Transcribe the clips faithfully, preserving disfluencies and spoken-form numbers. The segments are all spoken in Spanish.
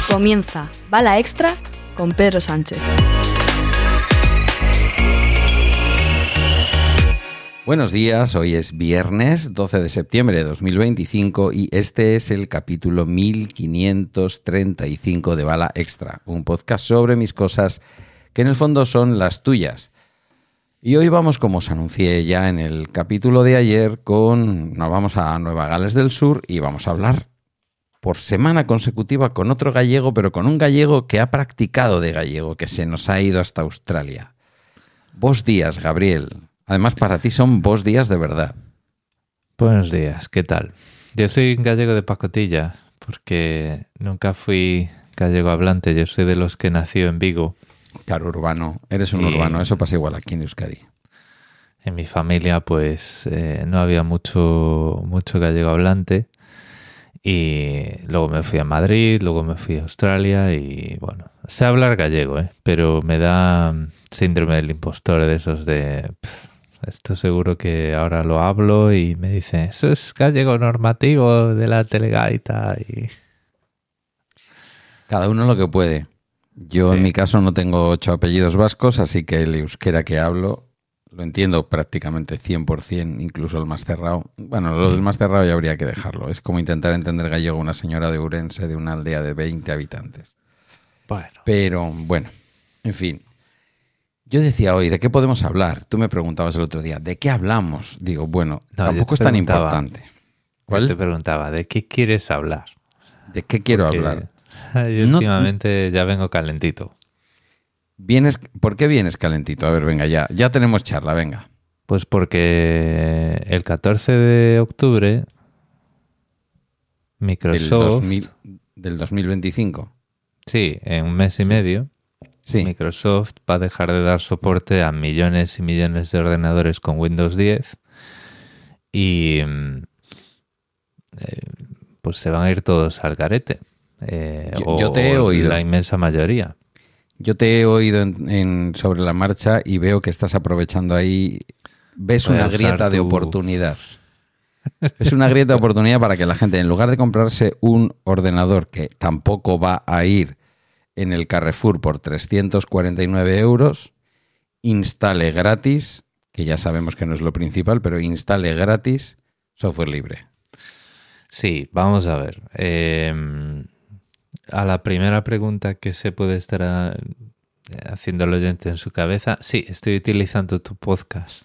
Comienza Bala Extra con Pedro Sánchez. Buenos días, hoy es viernes doce de septiembre de dos mil veinticinco y este es el capítulo mil quinientos treinta y cinco de Bala Extra, un podcast sobre mis cosas que en el fondo son las tuyas. Y hoy vamos, como os anuncié ya en el capítulo de ayer, con nos vamos a Nueva Gales del Sur y vamos a hablar por semana consecutiva con otro gallego, pero con un gallego que ha practicado de gallego, que se nos ha ido hasta Australia. Vos días, Gabriel. Además, para ti son vos días de verdad. Buenos días, ¿qué tal? Yo soy un gallego de pacotilla, porque nunca fui gallego hablante. Yo soy de los que nació en Vigo. Claro, urbano. Eres un y urbano. Eso pasa igual aquí en Euskadi. En mi familia, pues, eh, no había mucho, mucho gallego hablante. Y luego me fui a Madrid, luego me fui a Australia y, bueno, sé hablar gallego, ¿eh? Pero me da síndrome del impostor, de esos de... Pff, esto seguro que ahora lo hablo y me dicen, eso es gallego normativo de la Telegaita y... Cada uno lo que puede. Yo Sí. en mi caso no tengo ocho apellidos vascos, así que el euskera que hablo lo entiendo prácticamente cien por ciento, incluso el más cerrado. Bueno, lo del más cerrado ya habría que dejarlo. Es como intentar entender gallego a una señora de Ourense de una aldea de veinte habitantes. Bueno. Pero bueno, en fin. Yo decía hoy, ¿de qué podemos hablar? Tú me preguntabas el otro día, ¿de qué hablamos? Digo, bueno, No, tampoco yo es te tan preguntaba. importante. Yo ¿Cuál? te preguntaba, ¿de qué quieres hablar? ¿De qué quiero Porque hablar? yo No- últimamente ya vengo calentito. Vienes, ¿por qué vienes calentito? A ver, venga, ya, ya tenemos charla, venga. Pues porque el catorce de octubre Del, Microsoft, dos mil, del dos mil veinticinco. sí, en un mes y Sí. medio, Sí. Microsoft va a dejar de dar soporte a millones y millones de ordenadores con Windows diez y mm, eh, pues se van a ir todos al garete. Eh, Yo- o, yo te he o oído. la inmensa mayoría. Yo te he oído en, en- sobre la marcha y veo que estás aprovechando ahí. Ves Voy a una usar grieta de tu- oportunidad. Es una grieta de oportunidad para que la gente, en lugar de comprarse un ordenador que tampoco va a ir en el Carrefour por trescientos cuarenta y nueve euros, instale gratis, que ya sabemos que no es lo principal, pero instale gratis software libre. Sí, vamos a ver. Eh, a la primera pregunta que se puede estar a- haciendo el oyente en su cabeza, sí, estoy utilizando tu podcast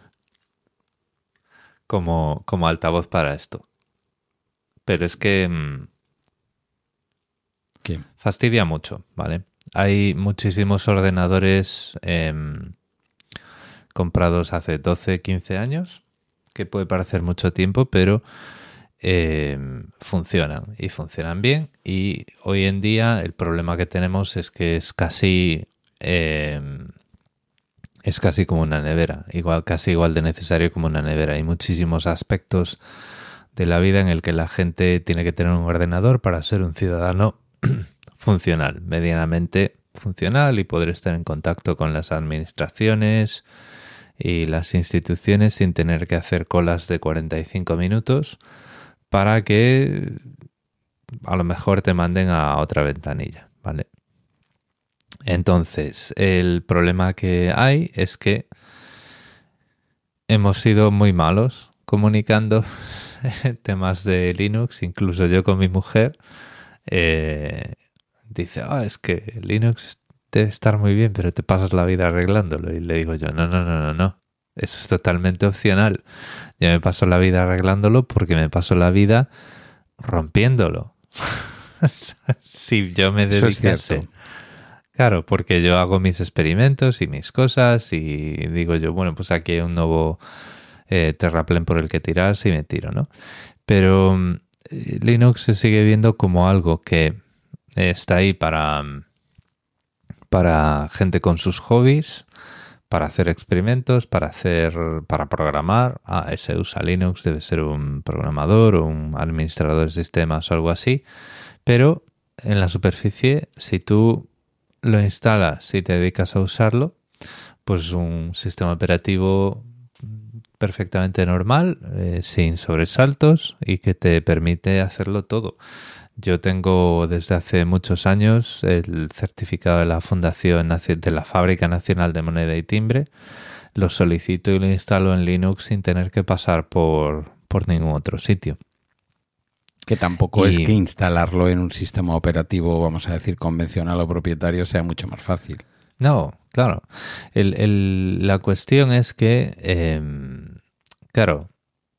como, como altavoz para esto. Pero es que mm, ¿Qué? fastidia mucho, ¿vale? Hay muchísimos ordenadores em, comprados hace doce, quince años, que puede parecer mucho tiempo, pero eh, funcionan y funcionan bien. Y hoy en día el problema que tenemos es que es casi eh, es casi como una nevera, igual, casi igual de necesario como una nevera. Hay muchísimos aspectos de la vida en el que la gente tiene que tener un ordenador para ser un ciudadano funcional, medianamente funcional y poder estar en contacto con las administraciones y las instituciones sin tener que hacer colas de cuarenta y cinco minutos para que a lo mejor te manden a otra ventanilla, ¿vale? Entonces, el problema que hay es que hemos sido muy malos comunicando temas de Linux, incluso yo con mi mujer. Eh, dice, ah, es que Linux debe estar muy bien, pero te pasas la vida arreglándolo. Y le digo yo, no, no, no, no, no. Eso es totalmente opcional. Yo me paso la vida arreglándolo porque me paso la vida rompiéndolo. Si yo me Eso es dedicase... cierto. Claro, porque yo hago mis experimentos y mis cosas y digo yo, bueno, pues aquí hay un nuevo eh, terraplén por el que tirarse y me tiro, ¿no? Pero eh, Linux se sigue viendo como algo que está ahí para, para gente con sus hobbies, para hacer experimentos, para hacer, para programar. Ah, ese usa Linux, debe ser un programador o un administrador de sistemas o algo así. Pero en la superficie, si tú lo instalas y te dedicas a usarlo, pues un sistema operativo perfectamente normal, eh, sin sobresaltos y que te permite hacerlo todo. Yo tengo desde hace muchos años el certificado de la Fundación Naci- de la Fábrica Nacional de Moneda y Timbre. Lo solicito y lo instalo en Linux sin tener que pasar por, por ningún otro sitio. Que tampoco Y- es que instalarlo en un sistema operativo, vamos a decir, convencional o propietario sea mucho más fácil. No, claro. El, el- la cuestión es que, eh, claro,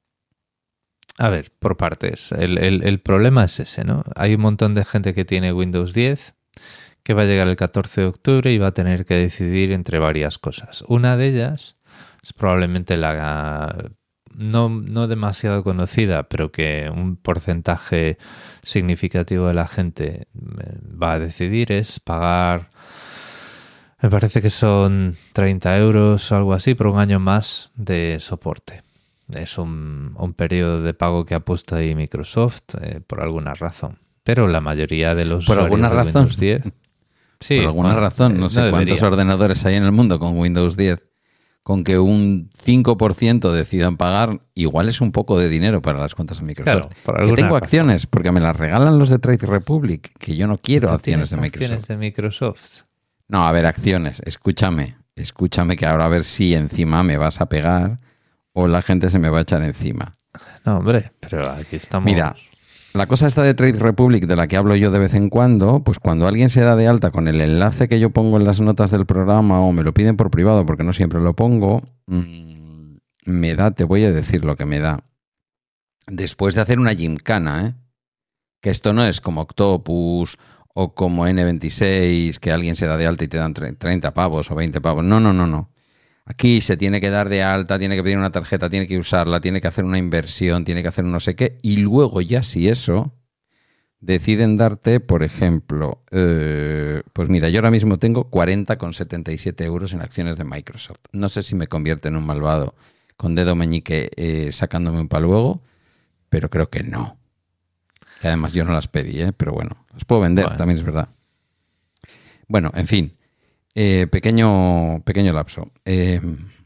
a ver, por partes. El, el- el problema es ese, ¿no? Hay un montón de gente que tiene Windows diez que va a llegar el catorce de octubre y va a tener que decidir entre varias cosas. Una de ellas es probablemente la no, no demasiado conocida, pero que un porcentaje significativo de la gente eh, va a decidir, es pagar, me parece que son treinta euros o algo así, por un año más de soporte. Es un, un periodo de pago que ha puesto ahí Microsoft eh, por alguna razón. Pero la mayoría de los ¿Por usuarios alguna de razón? Windows diez... Sí, Por alguna bueno, razón, eh, no sé cuántos debería. ordenadores hay en el mundo con Windows diez. Con que un cinco por ciento decidan pagar, igual es un poco de dinero para las cuentas de Microsoft. Claro, por que alguna tengo razón. acciones, porque me las regalan los de Trade Republic, que yo no quiero ¿Tú acciones tienes de Microsoft. acciones de Microsoft? No, a ver, acciones. Escúchame, escúchame que ahora a ver si encima me vas a pegar o la gente se me va a echar encima. No, hombre, pero aquí estamos... Mira, la cosa esta de Trade Republic de la que hablo yo de vez en cuando, pues cuando alguien se da de alta con el enlace que yo pongo en las notas del programa o me lo piden por privado porque no siempre lo pongo, mmm, me da, te voy a decir lo que me da. Después de hacer una gimcana, ¿eh? Que esto no es como Octopus o como ene veintiséis, que alguien se da de alta y te dan treinta pavos o veinte pavos. No, no, no, no. Aquí se tiene que dar de alta, tiene que pedir una tarjeta, tiene que usarla, tiene que hacer una inversión, tiene que hacer un no sé qué. Y luego ya si eso, deciden darte, por ejemplo, eh, pues mira, yo ahora mismo tengo cuarenta con setenta y siete euros en acciones de Microsoft. No sé si me convierte en un malvado con dedo meñique eh, sacándome un paluego, pero creo que no. Que además yo no las pedí, ¿eh? Pero bueno, las puedo vender, Bueno. también es verdad. Bueno, en fin. Eh, pequeño, pequeño lapso. Eh,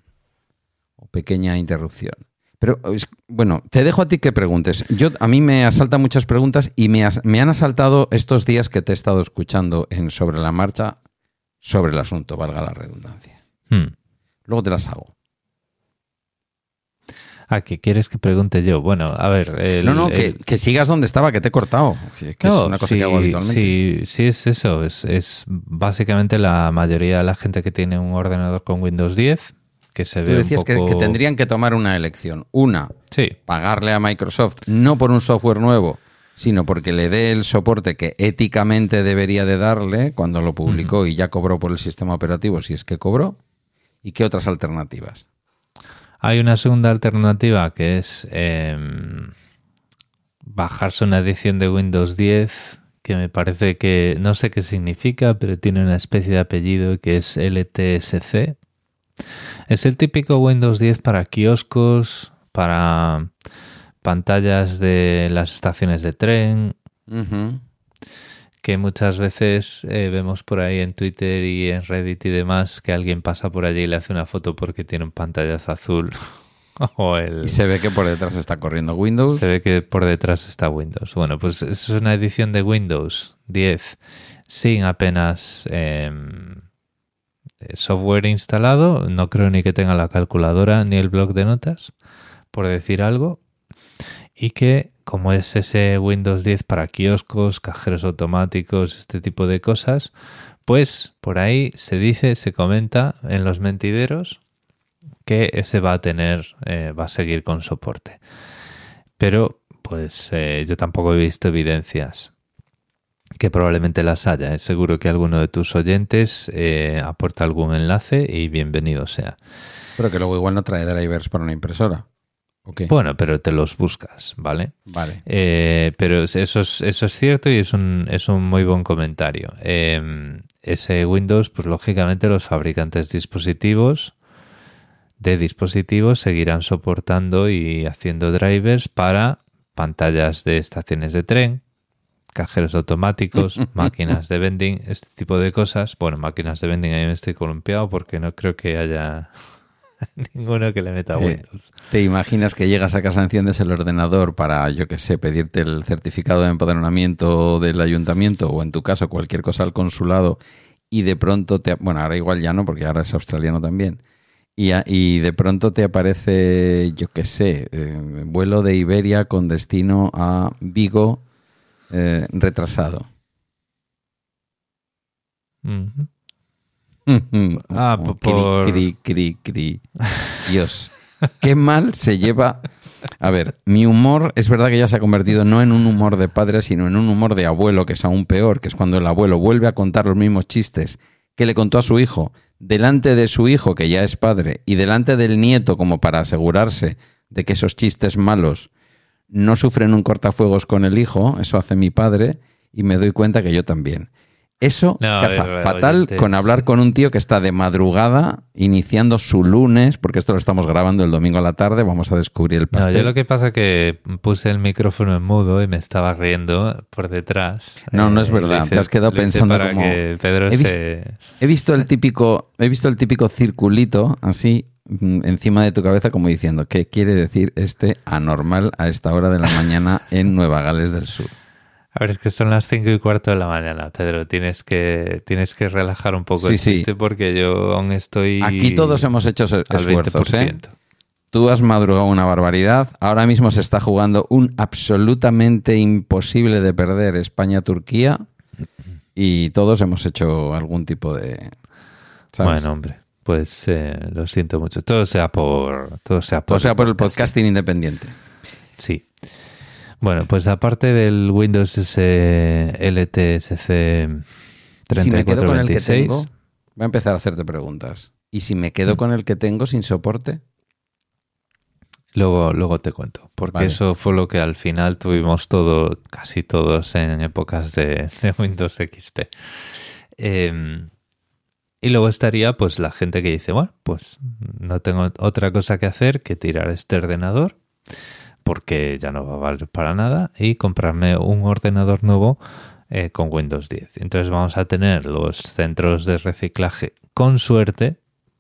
o pequeña interrupción. Pero, es- bueno, te dejo a ti que preguntes. Yo, a mí me asaltan muchas preguntas y me, as- me han asaltado estos días que te he estado escuchando en Sobre la Marcha sobre el asunto, valga la redundancia. Hmm. Luego te las hago. Ah, ¿qué quieres que pregunte yo? Bueno, a ver... el- no, no, que, el- que sigas donde estaba, que te he cortado. Que, que es No, una cosa sí, que hago habitualmente. Sí, sí es eso. Es, es básicamente la mayoría de la gente que tiene un ordenador con Windows diez, que se Tú ve decías un que, poco... que tendrían que tomar una elección. Una, Sí, pagarle a Microsoft, no por un software nuevo, sino porque le dé el soporte que éticamente debería de darle cuando lo publicó y ya cobró por el sistema operativo, si es que cobró. ¿Y qué otras alternativas? hay una segunda alternativa que es eh, bajarse una edición de Windows diez que me parece que no sé qué significa, pero tiene una especie de apellido que es L T S C. Es el típico Windows diez para kioscos, para pantallas de las estaciones de tren, Uh-huh. que muchas veces eh, vemos por ahí en Twitter y en Reddit y demás que alguien pasa por allí y le hace una foto porque tiene un pantallazo azul. o el... Y se ve que por detrás está corriendo Windows. Se ve que por detrás está Windows. Bueno, pues es una edición de Windows diez sin apenas eh, software instalado. No creo ni que tenga la calculadora ni el bloc de notas, por decir algo. Y que, como es ese Windows diez para kioscos, cajeros automáticos, este tipo de cosas, pues por ahí se dice, se comenta en los mentideros que ese va a tener, eh, va a seguir con soporte. Pero, pues eh, yo tampoco he visto evidencias, que probablemente las haya. ¿eh? Seguro que alguno de tus oyentes eh, aporta algún enlace y bienvenido sea. Pero que luego igual no trae drivers para una impresora. ¿Ok? Bueno, pero te los buscas, ¿vale? Vale. Eh, pero eso es, eso es cierto y es un, es un muy buen comentario. Eh, ese Windows, pues lógicamente los fabricantes dispositivos de dispositivos seguirán soportando y haciendo drivers para pantallas de estaciones de tren, cajeros automáticos, máquinas de vending, este tipo de cosas. Bueno, máquinas de vending ahí me estoy columpiado porque no creo que haya Ninguno que le meta Eh, Windows. ¿Te imaginas que llegas a casa, enciendes el ordenador para, yo qué sé, pedirte el certificado de empadronamiento del ayuntamiento o en tu caso cualquier cosa al consulado y de pronto te... Bueno, ahora igual ya no, porque ahora es australiano también. Y, a- y de pronto te aparece, yo qué sé, eh, vuelo de Iberia con destino a Vigo eh, retrasado. Ujú. Ah, Oh, po- cri, por... cri, cri, cri. Dios, qué mal se lleva. A ver, mi humor es verdad que ya se ha convertido no en un humor de padre, sino en un humor de abuelo, que es aún peor, que es cuando el abuelo vuelve a contar los mismos chistes que le contó a su hijo, delante de su hijo, que ya es padre, y delante del nieto, como para asegurarse de que esos chistes malos no sufren un cortafuegos con el hijo. Eso hace mi padre, y me doy cuenta que yo también. Eso No, a casa ver, fatal oyentes. con hablar con un tío que está de madrugada iniciando su lunes, porque esto lo estamos grabando el domingo a la tarde, vamos a descubrir el No, pastel. yo lo que pasa es que puse el micrófono en mudo y me estaba riendo por detrás. No, no es Eh, verdad, lo hice- te has quedado lo hice pensando para como, que Pedro he vis- se... He visto el típico, he visto el típico circulito así mm, encima de tu cabeza como diciendo, ¿qué quiere decir este anormal a esta hora de la mañana en Nueva Gales del Sur? A ver, es que son las cinco y cuarto de la mañana, Pedro. Tienes que, tienes que relajar un poco Sí, el sí. chiste porque yo aún estoy... Aquí todos hemos hecho es- al esfuerzos, ¿eh? veinte por ciento. Tú has madrugado una barbaridad. Ahora mismo se está jugando un absolutamente imposible de perder España-Turquía y todos hemos hecho algún tipo de... ¿sabes? Bueno, hombre, pues eh, lo siento mucho. Todo sea por... Todo sea por, O sea, por el podcasting independiente. Sí. Bueno, pues aparte del Windows L T S C Si me quedo con el que treinta y cuatro veintiséis, tengo, voy a empezar a hacerte preguntas. ¿Y si me quedo con el que tengo sin soporte? luego, luego te cuento, porque Vale. eso fue lo que al final tuvimos todo, casi todos en épocas de, de Windows X P. Eh, y luego estaría pues la gente que dice, bueno, pues no tengo otra cosa que hacer que tirar este ordenador porque ya no va a valer para nada y comprarme un ordenador nuevo eh, con Windows diez. Entonces vamos a tener los centros de reciclaje con suerte,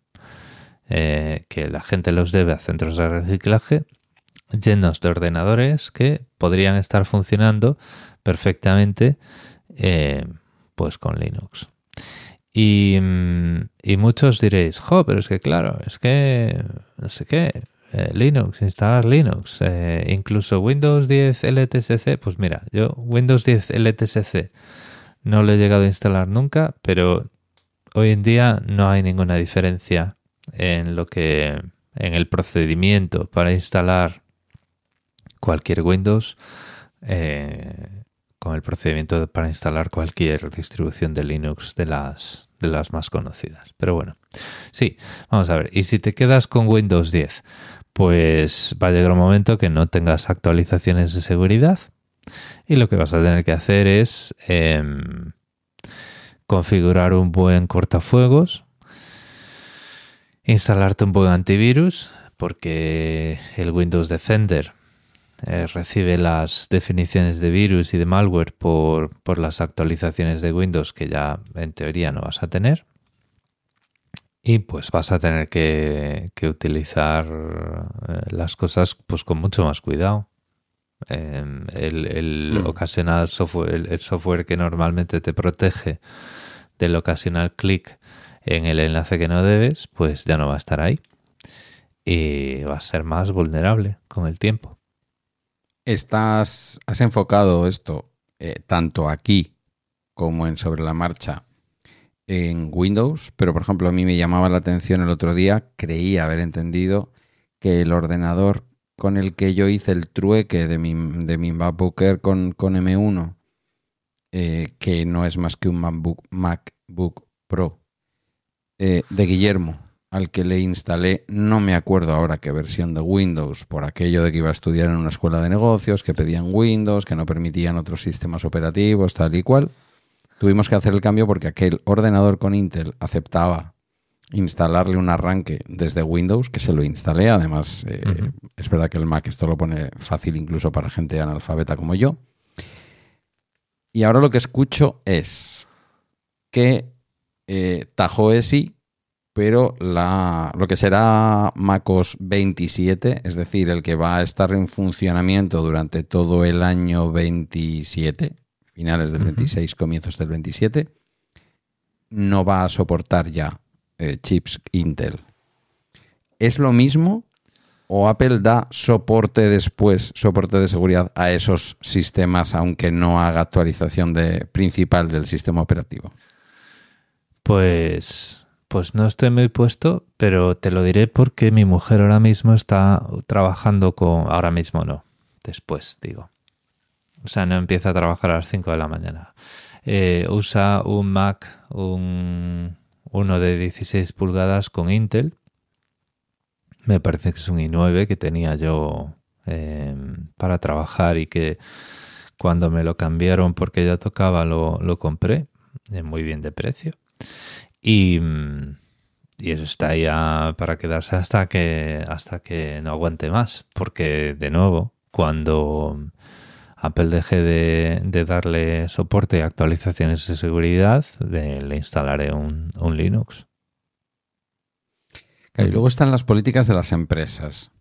eh, que la gente los debe a centros de reciclaje llenos de ordenadores que podrían estar funcionando perfectamente eh, pues con Linux. Y, mm, y muchos diréis, jo, pero es que claro, es que no sé qué, eh, Linux, instalar Linux, eh, incluso Windows diez L T S C, pues mira, yo Windows diez L T S C no lo he llegado a instalar nunca, pero hoy en día no hay ninguna diferencia en lo que, en el procedimiento para instalar cualquier Windows eh, con el procedimiento para instalar cualquier distribución de Linux de las, de las más conocidas. Pero bueno, sí, vamos a ver. Y si te quedas con Windows diez, pues va a llegar un momento que no tengas actualizaciones de seguridad y lo que vas a tener que hacer es eh, configurar un buen cortafuegos, instalarte un buen antivirus, porque el Windows Defender eh, recibe las definiciones de virus y de malware por, por las actualizaciones de Windows que ya en teoría no vas a tener. Y pues vas a tener que, que utilizar eh, las cosas pues con mucho más cuidado. Eh, el el Mm. ocasional software, el, el software que normalmente te protege del ocasional clic en el enlace que no debes, pues ya no va a estar ahí. Y va a ser más vulnerable con el tiempo. Estás, has enfocado esto eh, tanto aquí como en Sobre la Marcha en Windows, pero por ejemplo a mí me llamaba la atención el otro día, creía haber entendido que el ordenador con el que yo hice el trueque de mi, de mi MacBook Air con, con M uno, eh, que no es más que un MacBook, MacBook Pro, eh, de Guillermo, al que le instalé, no me acuerdo ahora qué versión de Windows, por aquello de que iba a estudiar en una escuela de negocios, que pedían Windows, que no permitían otros sistemas operativos, tal y cual. Tuvimos que hacer el cambio porque aquel ordenador con Intel aceptaba instalarle un arranque desde Windows, que se lo instalé. Además, eh, Uh-huh. es verdad que el Mac esto lo pone fácil incluso para gente analfabeta como yo. Y ahora lo que escucho es que eh, Tahoe sí, pero la, lo que será macOS veintisiete, es decir, el que va a estar en funcionamiento durante todo el año veintisiete, finales del veintiséis, uh-huh. comienzos del veintisiete, no va a soportar ya eh, chips Intel. ¿Es lo mismo o Apple da soporte después, soporte de seguridad a esos sistemas, aunque no haga actualización de, principal del sistema operativo? Pues... Pues no estoy muy puesto, pero te lo diré porque mi mujer ahora mismo está trabajando con... Ahora mismo no, después digo. O sea, no empieza a trabajar a las cinco de la mañana. Eh, usa un Mac, un, uno de dieciséis pulgadas con Intel. Me parece que es un i nueve que tenía yo eh, para trabajar y que cuando me lo cambiaron porque ya tocaba lo, lo compré. Eh, muy bien de precio. Y, y eso está ya para quedarse hasta que, hasta que no aguante más. Porque, de nuevo, cuando Apple deje de, de darle soporte y actualizaciones de seguridad, de, le instalaré un, un Linux. Claro, y luego están las políticas de las empresas.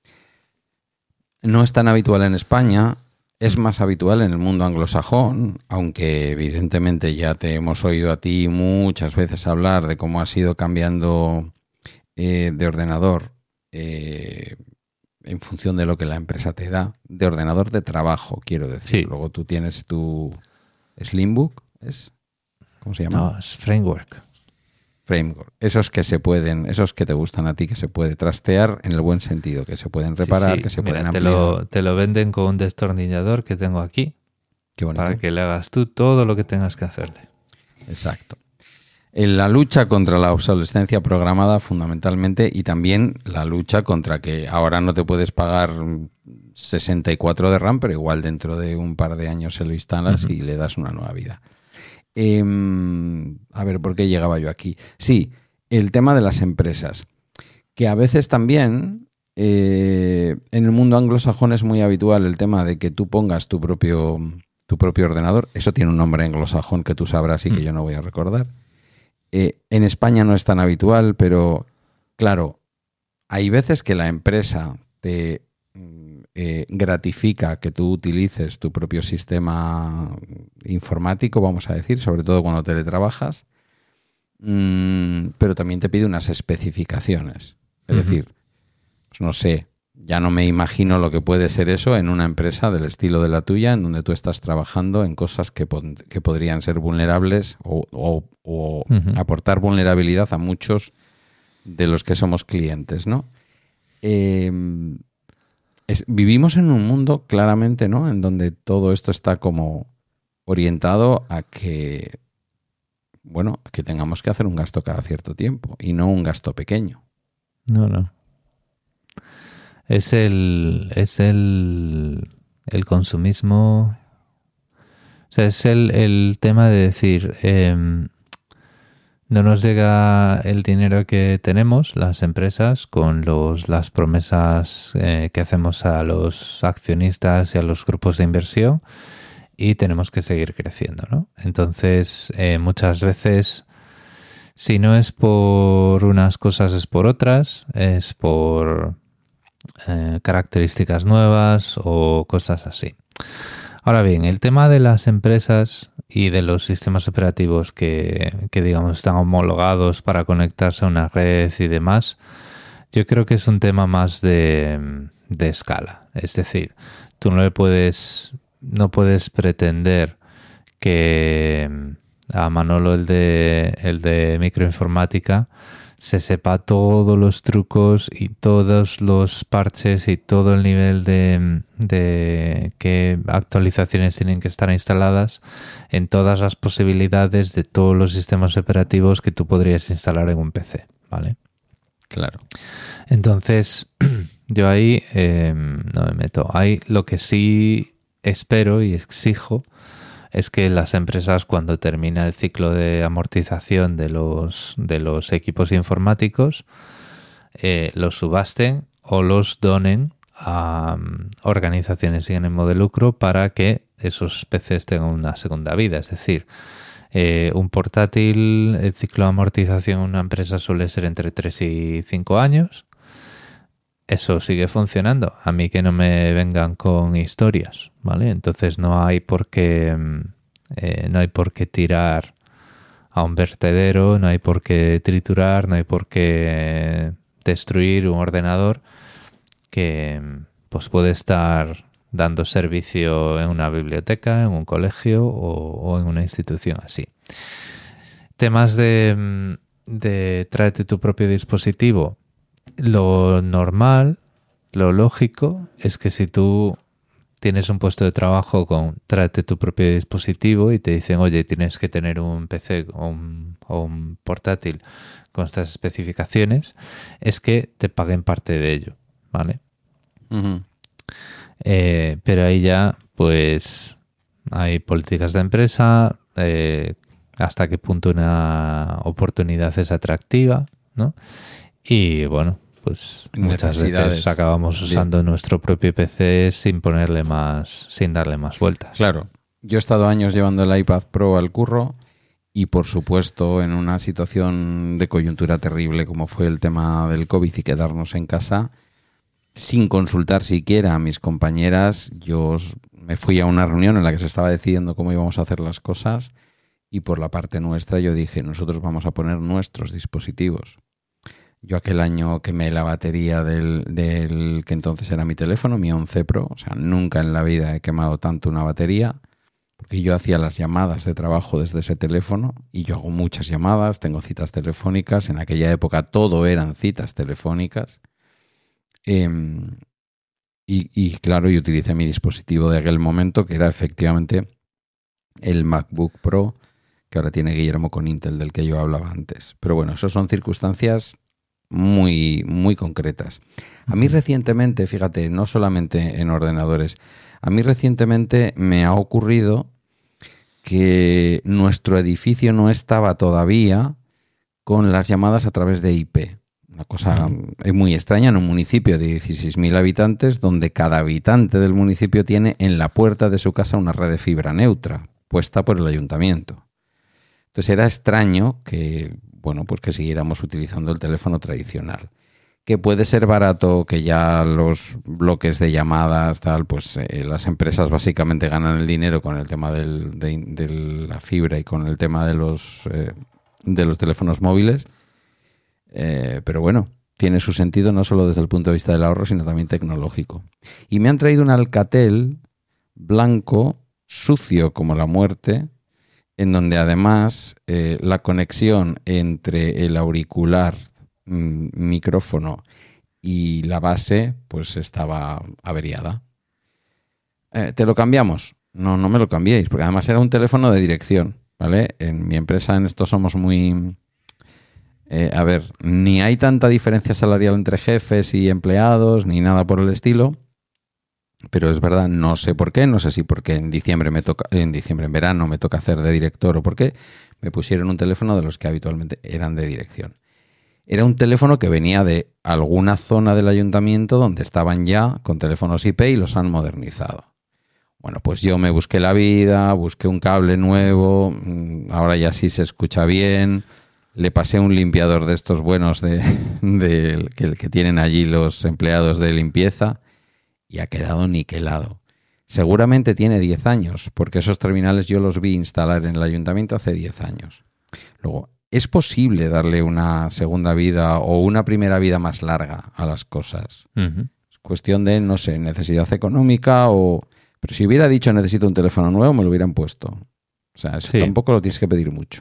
No es tan habitual en España. Es más habitual en el mundo anglosajón, aunque evidentemente ya te hemos oído a ti muchas veces hablar de cómo has ido cambiando eh, de ordenador eh, en función de lo que la empresa te da, de ordenador de trabajo, quiero decir. Sí. Luego tú tienes tu Slimbook, ¿es? ¿Cómo se llama? No, es Framework. Framework. Esos que se pueden, esos que te gustan a ti, que se puede trastear en el buen sentido, que se pueden reparar, sí, sí. que se Mira, pueden ampliar. Te lo, te lo venden con un destornillador que tengo aquí. Qué bonito. Para que le hagas tú todo lo que tengas que hacerle. Exacto. En la lucha contra la obsolescencia programada fundamentalmente, y también la lucha contra que ahora no te puedes pagar sesenta y cuatro de RAM, pero igual dentro de un par de años se lo instalas uh-huh. y le das una nueva vida. Eh, a ver, ¿por qué llegaba yo aquí? Sí, el tema de las empresas, que a veces también eh, en el mundo anglosajón es muy habitual el tema de que tú pongas tu propio, tu propio ordenador. Eso tiene un nombre anglosajón que tú sabrás y que mm. yo no voy a recordar. Eh, en España no es tan habitual, pero claro, hay veces que la empresa te eh, gratifica que tú utilices tu propio sistema informático, vamos a decir, sobre todo cuando teletrabajas, mmm, pero también te pide unas especificaciones. Es uh-huh. decir, pues no sé, ya no me imagino lo que puede ser eso en una empresa del estilo de la tuya, en donde tú estás trabajando en cosas que, pod- que podrían ser vulnerables o, o, o uh-huh. aportar vulnerabilidad a muchos de los que somos clientes, ¿no? Eh, es, vivimos en un mundo claramente, ¿no?, en donde todo esto está como orientado a que, bueno, que tengamos que hacer un gasto cada cierto tiempo y no un gasto pequeño. No, no. Es el es el, el consumismo. O sea, es el, el tema de decir, eh, no nos llega el dinero que tenemos, las empresas, con los las promesas eh, que hacemos a los accionistas y a los grupos de inversión, y tenemos que seguir creciendo, ¿no? Entonces, eh, muchas veces, si no es por unas cosas, es por otras, es por eh, características nuevas o cosas así. Ahora bien, el tema de las empresas y de los sistemas operativos que, que, digamos, están homologados para conectarse a una red y demás, yo creo que es un tema más de, de escala. Es decir, tú no le puedes, no puedes pretender que a Manolo, el de, el de microinformática, se sepa todos los trucos y todos los parches y todo el nivel de, de qué actualizaciones tienen que estar instaladas en todas las posibilidades de todos los sistemas operativos que tú podrías instalar en un P C, ¿vale? Claro. Entonces, yo ahí eh, no me meto. Ahí lo que sí espero y exijo es que las empresas, cuando termina el ciclo de amortización de los, de los equipos informáticos, eh, los subasten o los donen a um, organizaciones sin ánimo de lucro para que esos P Cs tengan una segunda vida. Es decir, Eh, un portátil, el ciclo de amortización en una empresa suele ser entre tres y cinco años. Eso sigue funcionando. A mí que no me vengan con historias, ¿vale? Entonces no hay por qué, eh, no hay por qué tirar a un vertedero, no hay por qué triturar, no hay por qué destruir un ordenador que pues puede estar dando servicio en una biblioteca, en un colegio o, o en una institución así. Temas de, de tráete tu propio dispositivo. Lo normal, lo lógico, es que si tú tienes un puesto de trabajo con tráete tu propio dispositivo y te dicen, oye, tienes que tener un P C o un, o un portátil con estas especificaciones, es que te paguen parte de ello, ¿vale? Uh-huh. Eh, pero ahí ya, pues, hay políticas de empresa, eh, hasta qué punto una oportunidad es atractiva, ¿no? Y bueno, pues muchas veces acabamos usando Bien. nuestro propio P C sin ponerle más, sin darle más vueltas. Claro, yo he estado años llevando el iPad Pro al curro y por supuesto en una situación de coyuntura terrible como fue el tema del COVID y quedarnos en casa, sin consultar siquiera a mis compañeras, yo me fui a una reunión en la que se estaba decidiendo cómo íbamos a hacer las cosas y por la parte nuestra yo dije, nosotros vamos a poner nuestros dispositivos. Yo aquel año quemé la batería del, del que entonces era mi teléfono, mi once Pro. O sea, nunca en la vida he quemado tanto una batería porque yo hacía las llamadas de trabajo desde ese teléfono y yo hago muchas llamadas, tengo citas telefónicas. En aquella época todo eran citas telefónicas. Eh, y, y claro, yo utilicé mi dispositivo de aquel momento que era efectivamente el MacBook Pro que ahora tiene Guillermo con Intel del que yo hablaba antes. Pero bueno, esas son circunstancias muy, muy concretas. A mí recientemente, fíjate, no solamente en ordenadores, a mí recientemente me ha ocurrido que nuestro edificio no estaba todavía con las llamadas a través de I P. Una cosa uh-huh. muy extraña en un municipio de dieciséis mil habitantes donde cada habitante del municipio tiene en la puerta de su casa una red de fibra neutra puesta por el ayuntamiento. Entonces era extraño que bueno, pues que siguiéramos utilizando el teléfono tradicional. Que puede ser barato, que ya los bloques de llamadas, tal, pues eh, las empresas básicamente ganan el dinero con el tema del, de, de la fibra y con el tema de los, eh, de los teléfonos móviles. Eh, pero bueno, tiene su sentido no solo desde el punto de vista del ahorro, sino también tecnológico. Y me han traído un Alcatel blanco, sucio como la muerte, en donde además eh, la conexión entre el auricular, m- micrófono y la base pues estaba averiada. Eh, ¿Te lo cambiamos? No, no me lo cambiéis, porque además era un teléfono de dirección, ¿vale? En mi empresa en esto somos muy... Eh, a ver, ni hay tanta diferencia salarial entre jefes y empleados, ni nada por el estilo. Pero es verdad, no sé por qué, no sé si porque en diciembre me toca, en diciembre, en verano me toca hacer de director o por qué, me pusieron un teléfono de los que habitualmente eran de dirección. Era un teléfono que venía de alguna zona del ayuntamiento donde estaban ya con teléfonos I P y los han modernizado. Bueno, pues yo me busqué la vida, busqué un cable nuevo, ahora ya sí se escucha bien, le pasé un limpiador de estos buenos de, de, que, que tienen allí los empleados de limpieza. Y ha quedado niquelado. Seguramente tiene diez años, porque esos terminales yo los vi instalar en el ayuntamiento hace diez años. Luego, ¿es posible darle una segunda vida o una primera vida más larga a las cosas? Uh-huh. Es cuestión de, no sé, necesidad económica o... Pero si hubiera dicho necesito un teléfono nuevo, me lo hubieran puesto. O sea, eso sí. Tampoco lo tienes que pedir mucho.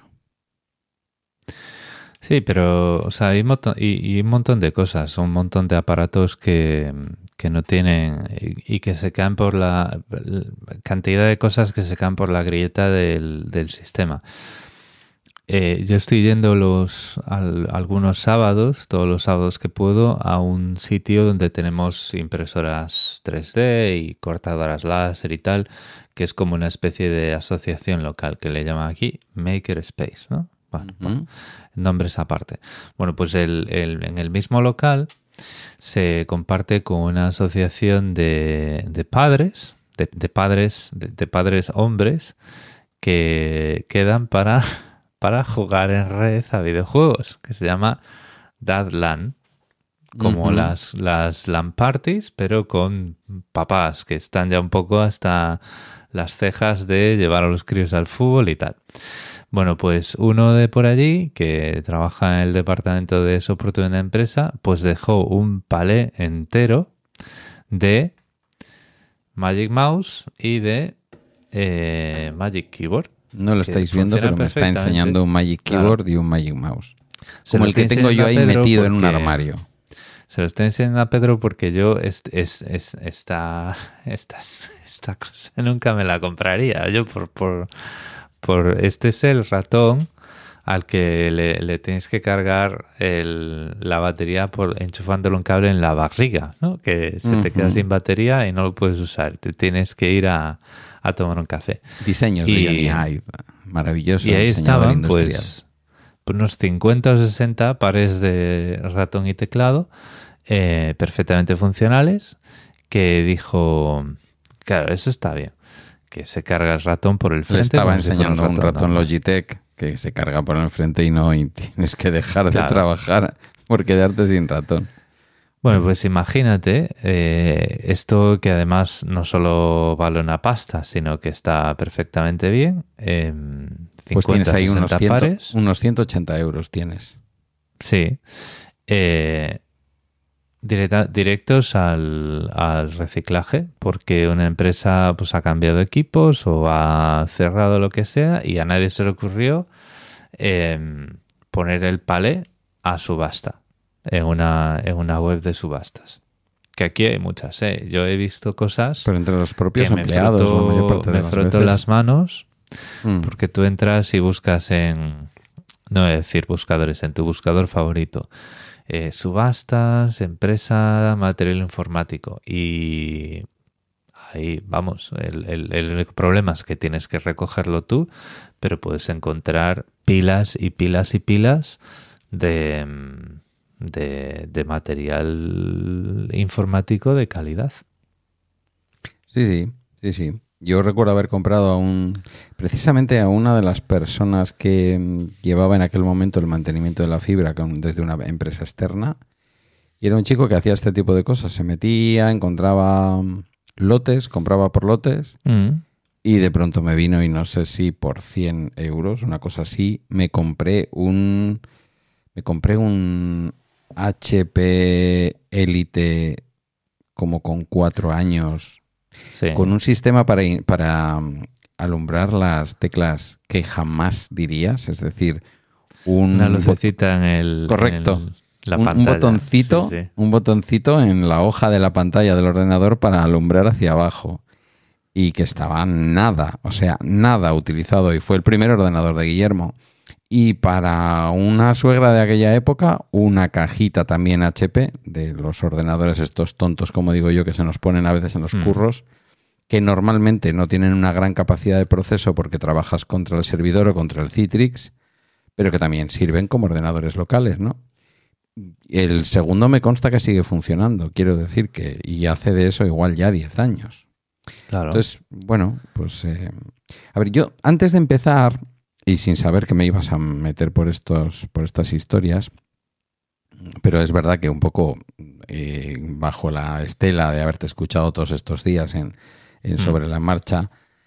Sí, pero o sea, hay, moto- y, y un montón de cosas, un montón de aparatos que... que no tienen y que se caen por la, la cantidad de cosas que se caen por la grieta del, del sistema. Eh, yo estoy yendo los al, algunos sábados, todos los sábados que puedo, a un sitio donde tenemos impresoras tres D y cortadoras láser y tal, que es como una especie de asociación local que le llaman aquí Maker Space, ¿no? Bueno, uh-huh. bueno nombres aparte. Bueno, pues el, el, en el mismo local se comparte con una asociación de, de padres, de, de padres, de, de padres hombres que quedan para, para jugar en red a videojuegos, que se llama Dadlan, como uh-huh. las, las LAN parties, pero con papás que están ya un poco hasta las cejas de llevar a los críos al fútbol y tal. Bueno, pues uno de por allí, que trabaja en el departamento de soporte de una empresa, pues dejó un palé entero de Magic Mouse y de eh, Magic Keyboard. No lo estáis viendo, pero me está enseñando un Magic Keyboard claro. y un Magic Mouse. Se como el que tengo yo ahí metido en un armario. Se lo estoy enseñando a Pedro porque yo es, es, es, esta, esta, esta cosa nunca me la compraría. Yo por... por Por, este es el ratón al que le, le tienes que cargar el, la batería por enchufándole un cable en la barriga, ¿no? Que se uh-huh. te queda sin batería y no lo puedes usar. Te tienes que ir a, a tomar un café. Diseños y, de Johnny Ive. Maravilloso. Y ahí estaban pues, pues unos cincuenta o sesenta pares de ratón y teclado eh, perfectamente funcionales, que dijo, claro, eso está bien, que se carga el ratón por el frente. Le estaba enseñando si un ratón, un ratón Logitech que se carga por el frente y no y tienes que dejar claro. de trabajar por quedarte sin ratón. Bueno, pues imagínate, eh, esto que además no solo vale una pasta, sino que está perfectamente bien. Eh, cincuenta, pues tienes ahí unos, cien, pares. unos ciento ochenta euros tienes. Sí. Eh, directa, directos al, al reciclaje, porque una empresa pues ha cambiado equipos o ha cerrado lo que sea y a nadie se le ocurrió eh, poner el palé a subasta en una, en una web de subastas. Que aquí hay muchas, ¿eh? Yo he visto cosas... Pero entre los propios empleados, me froto, la mayor parte de me las froto veces. las manos mm. porque tú entras y buscas en... No voy a decir buscadores, en tu buscador favorito. Eh, subastas, empresa, material informático. Y ahí, vamos, el, el, el único problema es que tienes que recogerlo tú, pero puedes encontrar pilas y pilas y pilas de... De, de material informático de calidad. Sí, sí, sí, sí. Yo recuerdo haber comprado a un, precisamente a una de las personas que llevaba en aquel momento el mantenimiento de la fibra desde una empresa externa. Y era un chico que hacía este tipo de cosas. Se metía, encontraba lotes, compraba por lotes mm. y de pronto me vino y no sé si por cien euros, una cosa así, me compré un... Me compré un... H P Elite como con cuatro años sí. con un sistema para, para alumbrar las teclas que jamás dirías, es decir, un una lucecita en el correcto, en el, la un, pantalla. un botoncito, sí, sí. un botoncito en la hoja de la pantalla del ordenador para alumbrar hacia abajo y que estaba nada, o sea, nada utilizado y fue el primer ordenador de Guillermo. Y para una suegra de aquella época, una cajita también H P, de los ordenadores estos tontos, como digo yo, que se nos ponen a veces en los mm. curros, que normalmente no tienen una gran capacidad de proceso porque trabajas contra el servidor o contra el Citrix, pero que también sirven como ordenadores locales, ¿no? El segundo me consta que sigue funcionando, quiero decir que, y hace de eso igual ya diez años. Claro. Entonces, bueno, pues... Eh, a ver, yo antes de empezar... Y sin saber que me ibas a meter por estos, por estas historias, pero es verdad que un poco eh, bajo la estela de haberte escuchado todos estos días en, en Sobre mm. la Marcha,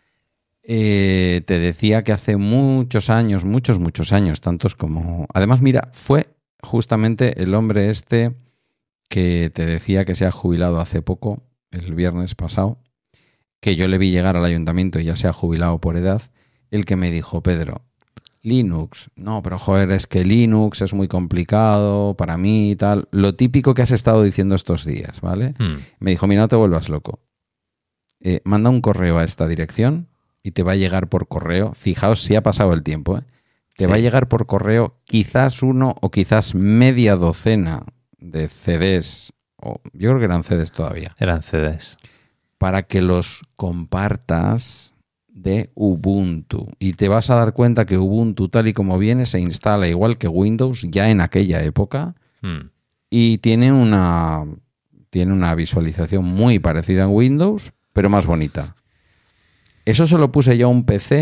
eh, te decía que hace muchos años, muchos, muchos años, tantos como... Además, mira, fue justamente el hombre este que te decía que se ha jubilado hace poco, el viernes pasado, que yo le vi llegar al ayuntamiento y ya se ha jubilado por edad, el que me dijo, Pedro, Linux, no, pero joder, es que Linux es muy complicado para mí y tal. Lo típico que has estado diciendo estos días, ¿vale? Hmm. Me dijo, mira, no te vuelvas loco. Eh, manda un correo a esta dirección y te va a llegar por correo. Fijaos si ha pasado el tiempo, ¿eh? Te sí. va a llegar por correo quizás uno o quizás media docena de C Ds. O, yo creo que eran C Ds todavía. Eran C Ds. Para que los compartas... de Ubuntu. Y te vas a dar cuenta que Ubuntu, tal y como viene, se instala igual que Windows ya en aquella época mm. y tiene una, tiene una visualización muy parecida en Windows, pero más bonita. Eso se lo puse yo a un P C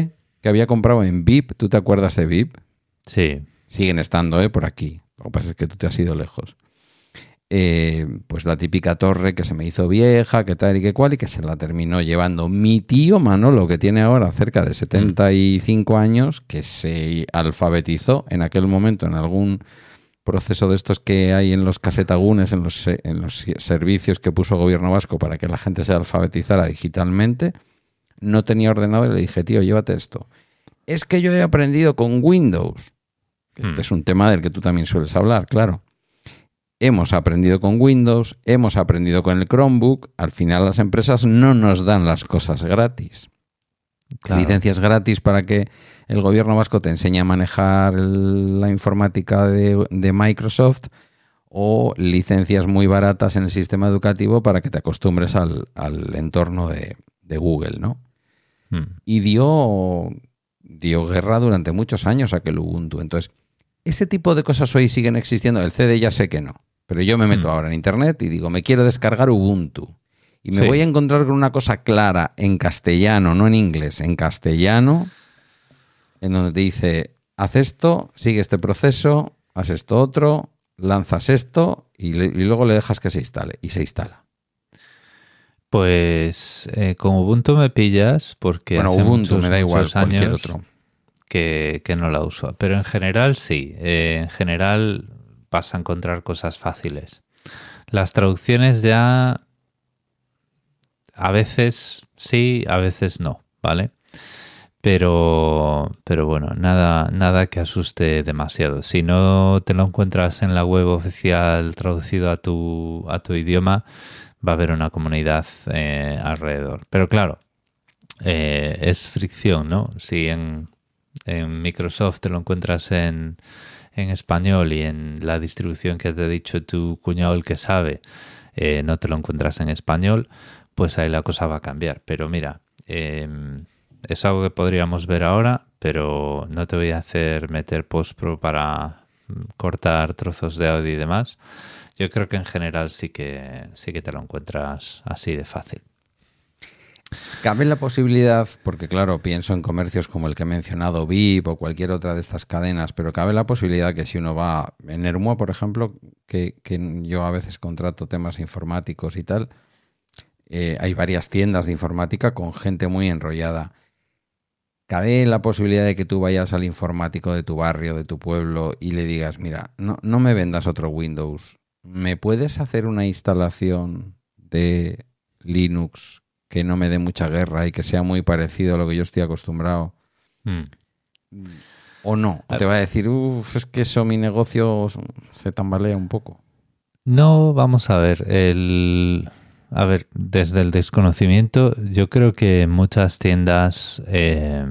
que había comprado en V I P. ¿Tú te acuerdas de V I P? Sí. Siguen estando, ¿eh? Por aquí. Lo que pasa es que tú te has ido lejos. Eh, pues la típica torre que se me hizo vieja, que tal y que cual, y que se la terminó llevando mi tío Manolo, que tiene ahora cerca de setenta y cinco años, que se alfabetizó en aquel momento en algún proceso de estos que hay en los casetagunes, en los, en los servicios que puso el gobierno vasco para que la gente se alfabetizara digitalmente. No tenía ordenador y le dije, tío, llévate esto. Es que yo he aprendido con Windows. Este mm. es un tema del que tú también sueles hablar, claro. Hemos aprendido con Windows, hemos aprendido con el Chromebook. Al final las empresas no nos dan las cosas gratis. Claro. Licencias gratis para que el gobierno vasco te enseñe a manejar el, la informática de, de Microsoft, o licencias muy baratas en el sistema educativo para que te acostumbres al, al entorno de, de Google, ¿no? Hmm. Y dio, dio guerra durante muchos años aquel Ubuntu. Entonces, ese tipo de cosas hoy siguen existiendo. El C D ya sé que no, pero yo me meto hmm. ahora en internet y digo, me quiero descargar Ubuntu. Y me sí. voy a encontrar con una cosa clara en castellano, no en inglés, en castellano, en donde te dice, haz esto, sigue este proceso, haz esto otro, lanzas esto y, le, y luego le dejas que se instale. Y se instala. Pues eh, con Ubuntu me pillas porque bueno, hace Ubuntu muchos, me da igual, cualquier años otro. Que, que no la uso. Pero en general sí. Eh, en general vas a encontrar cosas fáciles. Las traducciones ya... A veces sí, a veces no, ¿vale? Pero, pero bueno, nada, nada que asuste demasiado. Si no te lo encuentras en la web oficial traducido a tu, a tu idioma, va a haber una comunidad eh, alrededor. Pero claro, eh, es fricción, ¿no? Si en, en Microsoft te lo encuentras en, en español y en la distribución que te ha dicho tu cuñado, el que sabe, eh, no te lo encuentras en español, pues ahí la cosa va a cambiar. Pero mira, eh, es algo que podríamos ver ahora, pero no te voy a hacer meter postpro para cortar trozos de audio y demás. Yo creo que en general sí que sí que te lo encuentras así de fácil. Cabe la posibilidad, porque claro, pienso en comercios como el que he mencionado, V I P o cualquier otra de estas cadenas, pero cabe la posibilidad que si uno va en Ermua, por ejemplo, que, que yo a veces contrato temas informáticos y tal, Eh, hay varias tiendas de informática con gente muy enrollada. ¿Cabe la posibilidad de que tú vayas al informático de tu barrio, de tu pueblo, y le digas, mira, no, no me vendas otro Windows, ¿me puedes hacer una instalación de Linux que no me dé mucha guerra y que sea muy parecido a lo que yo estoy acostumbrado? Mm. ¿O no? ¿O te va a decir, uff, es que eso mi negocio se tambalea un poco? No, vamos a ver, el... A ver, desde el desconocimiento, yo creo que muchas tiendas, eh,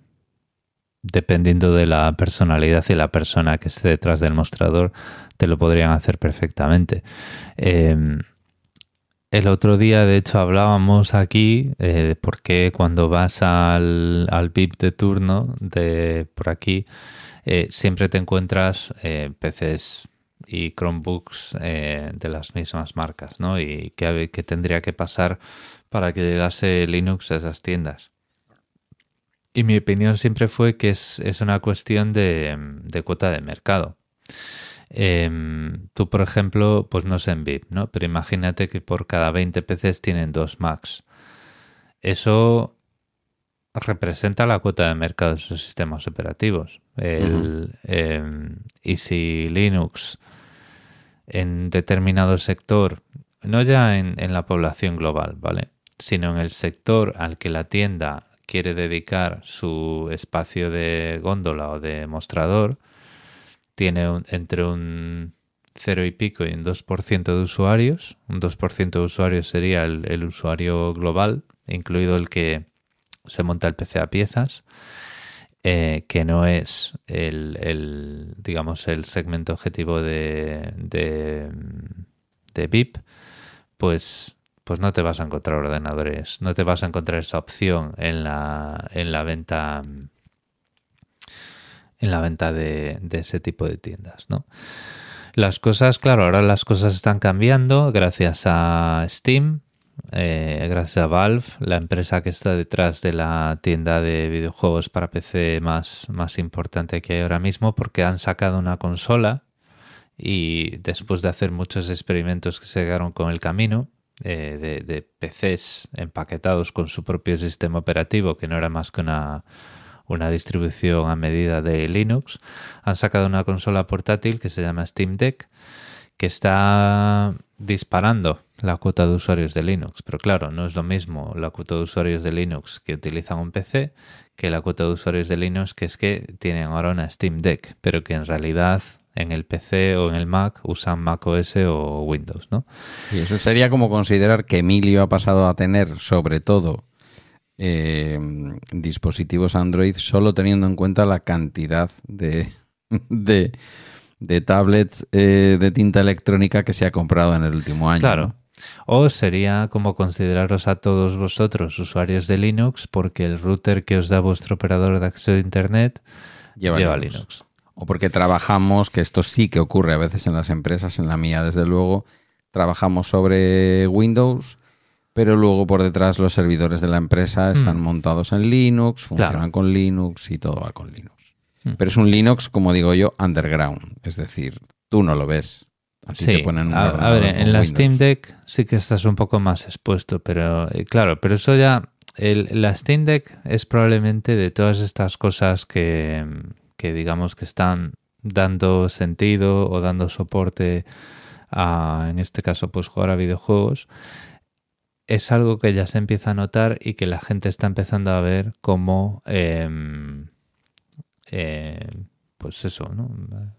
dependiendo de la personalidad y la persona que esté detrás del mostrador, te lo podrían hacer perfectamente. Eh, el otro día, de hecho, hablábamos aquí eh, porque cuando vas al, al V I P de turno de por aquí, eh, siempre te encuentras eh, P Cs y Chromebooks eh, de las mismas marcas, ¿no? Y qué, qué tendría que pasar para que llegase Linux a esas tiendas. Y mi opinión siempre fue que es, es una cuestión de, de cuota de mercado. Eh, tú, por ejemplo, pues no sé en V I P, ¿no? Pero imagínate que por cada veinte P Cs tienen dos Macs. Eso representa la cuota de mercado de sus sistemas operativos. El, uh-huh. eh, y si Linux en determinado sector, no ya en, en la población global, ¿vale? Sino en el sector al que la tienda quiere dedicar su espacio de góndola o de mostrador, tiene un, entre un cero y pico y un dos por ciento de usuarios. Un dos por ciento de usuarios sería el, el usuario global, incluido el que se monta el P C a piezas, eh, que no es el, el, digamos, el segmento objetivo de, de, de V I P, pues, pues no te vas a encontrar ordenadores, no te vas a encontrar esa opción en la, en la venta, en la venta de, de ese tipo de tiendas, ¿no? Las cosas, claro, ahora las cosas están cambiando gracias a Steam. eh, gracias a Valve, la empresa que está detrás de la tienda de videojuegos para P C más, más importante que hay ahora mismo, porque han sacado una consola y después de hacer muchos experimentos que se llegaron con el camino, eh, de, de P Cs empaquetados con su propio sistema operativo, que no era más que una, una distribución a medida de Linux, han sacado una consola portátil que se llama Steam Deck, que está disparando la cuota de usuarios de Linux. Pero claro, no es lo mismo la cuota de usuarios de Linux que utilizan un P C que la cuota de usuarios de Linux que es que tienen ahora una Steam Deck, pero que en realidad en el P C o en el Mac usan macOS o Windows, ¿no? Sí, eso sería como considerar que Emilio ha pasado a tener, sobre todo, eh, dispositivos Android solo teniendo en cuenta la cantidad de... de de tablets eh, de tinta electrónica que se ha comprado en el último año. Claro. ¿No? O sería como consideraros a todos vosotros usuarios de Linux porque el router que os da vuestro operador de acceso a Internet lleva, lleva Linux. Linux. O porque trabajamos, que esto sí que ocurre a veces en las empresas, en la mía desde luego, trabajamos sobre Windows, pero luego por detrás los servidores de la empresa están mm. montados en Linux, funcionan claro. con Linux y todo va con Linux. Pero es un Linux, como digo yo, underground. Es decir, tú no lo ves. A ti sí, te ponen un a, a ver, en la Windows. Steam Deck sí que estás un poco más expuesto, pero eh, claro, pero eso ya... El, la Steam Deck es probablemente de todas estas cosas que, que digamos que están dando sentido o dando soporte a, en este caso, pues jugar a videojuegos. Es algo que ya se empieza a notar y que la gente está empezando a ver como... Eh, Eh, pues eso, ¿no?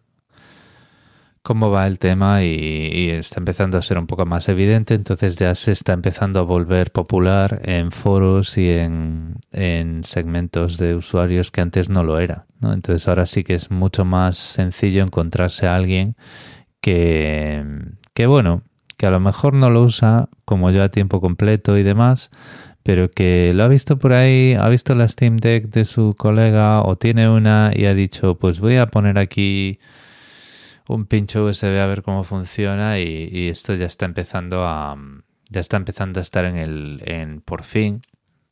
Cómo va el tema y, y está empezando a ser un poco más evidente, entonces ya se está empezando a volver popular en foros y en, en segmentos de usuarios que antes no lo era, ¿no? Entonces ahora sí que es mucho más sencillo encontrarse a alguien que, que bueno, que a lo mejor no lo usa como yo a tiempo completo y demás, pero que lo ha visto por ahí, ha visto la Steam Deck de su colega o tiene una y ha dicho, pues voy a poner aquí un pincho U S B a ver cómo funciona y, y esto ya está empezando a ya está empezando a estar en el en por fin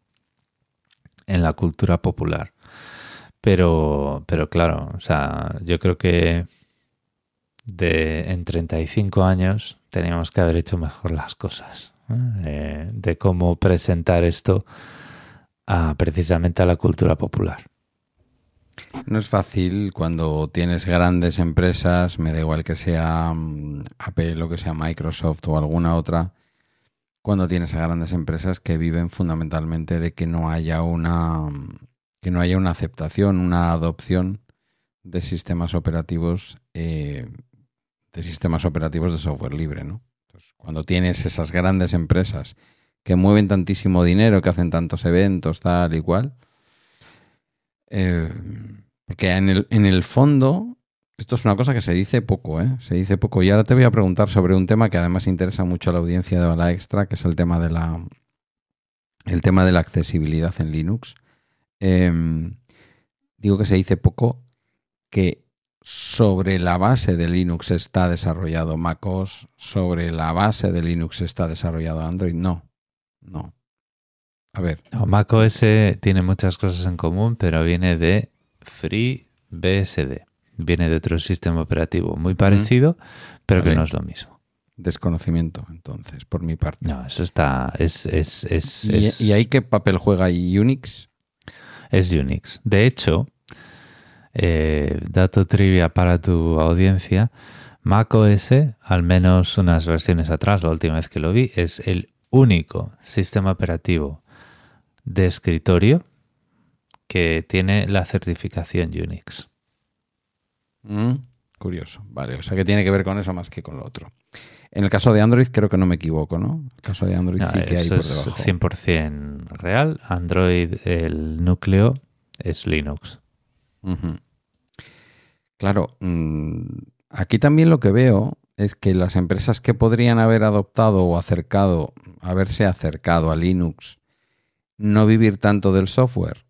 en la cultura popular. Pero pero claro, o sea, yo creo que de en treinta y cinco años teníamos que haber hecho mejor las cosas. Eh, de cómo presentar esto a, precisamente a la cultura popular. No es fácil cuando tienes grandes empresas, me da igual que sea um, Apple o que sea Microsoft o alguna otra, cuando tienes a grandes empresas que viven fundamentalmente de que no haya una que no haya una aceptación, una adopción de sistemas operativos eh, de sistemas operativos de software libre, ¿no? Cuando tienes esas grandes empresas que mueven tantísimo dinero, que hacen tantos eventos, tal y cual, eh, porque en el, en el fondo, esto es una cosa que se dice poco, ¿eh? Se dice poco. Y ahora te voy a preguntar sobre un tema que además interesa mucho a la audiencia de Bala Extra, que es el tema de la, el tema de la accesibilidad en Linux. Eh, digo que se dice poco, que sobre la base de Linux está desarrollado macOS, sobre la base de Linux está desarrollado Android. No, no. A ver. No, macOS tiene muchas cosas en común, pero viene de FreeBSD. Viene de otro sistema operativo muy parecido, mm. pero vale. que no es lo mismo. Desconocimiento, entonces, por mi parte. No, eso está... Es, es, es, ¿Y, es, ¿Y ahí qué papel juega Unix? Es Unix. De hecho... Eh, dato trivia para tu audiencia, macOS, al menos unas versiones atrás, la última vez que lo vi, es el único sistema operativo de escritorio que tiene la certificación Unix. Mm, curioso, vale, o sea que tiene que ver con eso más que con lo otro. En el caso de Android creo que no me equivoco, ¿no? El caso de Android no, sí que hay por debajo. Es cien por ciento real. Android, el núcleo es Linux. Uh-huh. Claro, aquí también lo que veo es que las empresas que podrían haber adoptado o acercado, haberse acercado a Linux, no vivir tanto del software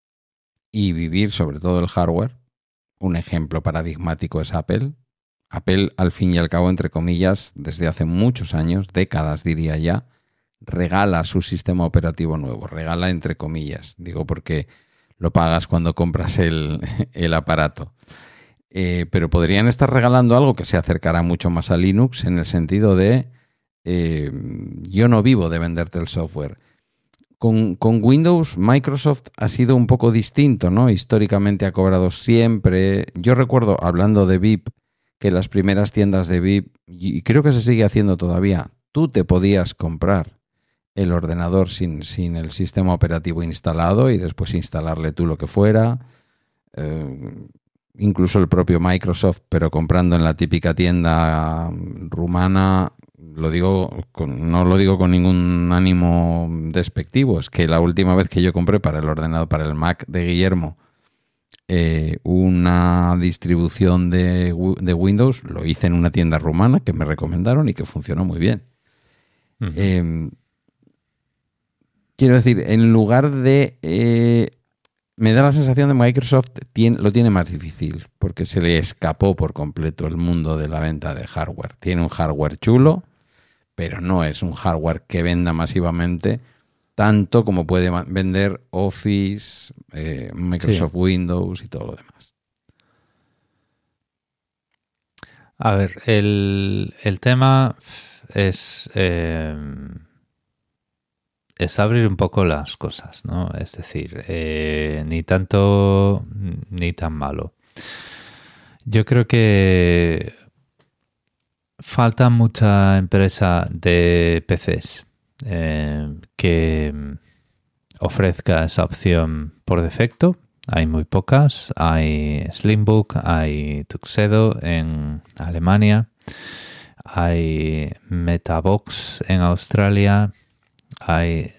y vivir sobre todo el hardware. Un ejemplo paradigmático es Apple. Apple, al fin y al cabo, entre comillas, desde hace muchos años, décadas diría ya, regala su sistema operativo nuevo. Regala entre comillas, digo porque lo pagas cuando compras el, el aparato. Eh, pero podrían estar regalando algo que se acercará mucho más a Linux en el sentido de eh, yo no vivo de venderte el software. Con, con Windows, Microsoft ha sido un poco distinto, ¿no? Históricamente ha cobrado siempre. Yo recuerdo, hablando de V I P, que las primeras tiendas de V I P, y creo que se sigue haciendo todavía, tú te podías comprar el ordenador sin, sin el sistema operativo instalado y después instalarle tú lo que fuera. Eh, incluso el propio Microsoft, pero comprando en la típica tienda rumana. Lo digo con, no lo digo con ningún ánimo despectivo, es que la última vez que yo compré para el ordenador, para el Mac de Guillermo, eh, una distribución de, de Windows, lo hice en una tienda rumana que me recomendaron y que funcionó muy bien. Uh-huh. Eh, quiero decir, en lugar de... Eh, me da la sensación de que Microsoft tiene, lo tiene más difícil, porque se le escapó por completo el mundo de la venta de hardware. Tiene un hardware chulo, pero no es un hardware que venda masivamente tanto como puede vender Office, eh, Microsoft sí. Windows y todo lo demás. A ver, el, el tema es, eh, es abrir un poco las cosas, ¿no? Es decir, eh, ni tanto ni tan malo. Yo creo que falta mucha empresa de P Cs eh, que ofrezca esa opción por defecto. Hay muy pocas. Hay Slimbook, hay Tuxedo en Alemania, hay Metabox en Australia, hay...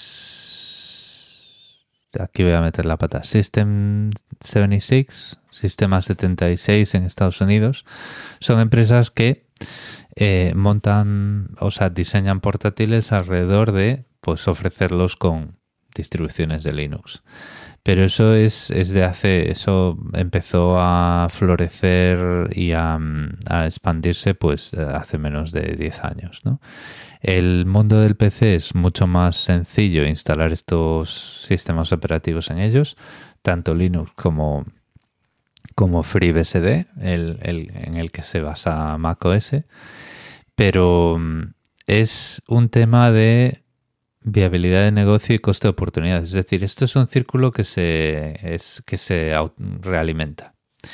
Aquí voy a meter la pata. System setenta y seis, Sistema setenta y seis en Estados Unidos. Son empresas que eh, montan, o sea, diseñan portátiles alrededor de, pues, ofrecerlos con distribuciones de Linux. Pero eso es, es de hace, eso empezó a florecer y a, a expandirse, pues, hace menos de diez años, ¿no? El mundo del P C es mucho más sencillo instalar estos sistemas operativos en ellos, tanto Linux como, como FreeBSD, el, el, en el que se basa macOS, pero es un tema de viabilidad de negocio y coste de oportunidad. Es decir, esto es un círculo que se, es, que se realimenta.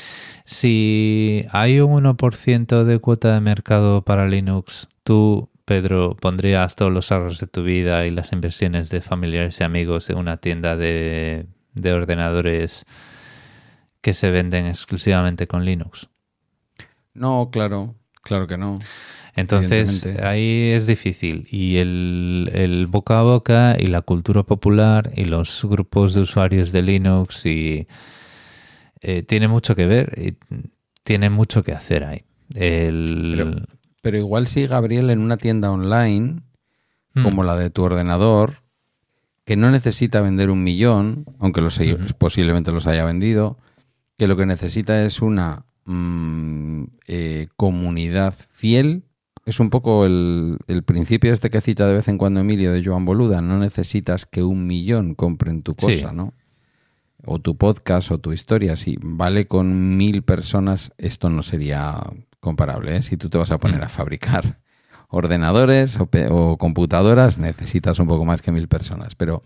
Si hay un uno por ciento de cuota de mercado para Linux, tú, Pedro, pondrías todos los ahorros de tu vida y las inversiones de familiares y amigos en una tienda de, de ordenadores que se venden exclusivamente con Linux. No, claro, claro que no. Entonces, ahí es difícil. Y el, el boca a boca y la cultura popular y los grupos de usuarios de Linux y eh, tiene mucho que ver y tiene mucho que hacer ahí. El... Pero, pero igual si Gabriel en una tienda online, mm. como la de tu ordenador, que no necesita vender un millón, aunque los, uh-huh. posiblemente los haya vendido, que lo que necesita es una mmm, eh, comunidad fiel. Es un poco el, el principio este que cita de vez en cuando Emilio de Joan Boluda. No necesitas que un millón compren tu cosa, sí. ¿no? O tu podcast o tu historia. Si vale con mil personas, esto no sería comparable, ¿eh? Si tú te vas a poner mm. a fabricar ordenadores o, o computadoras, necesitas un poco más que mil personas. Pero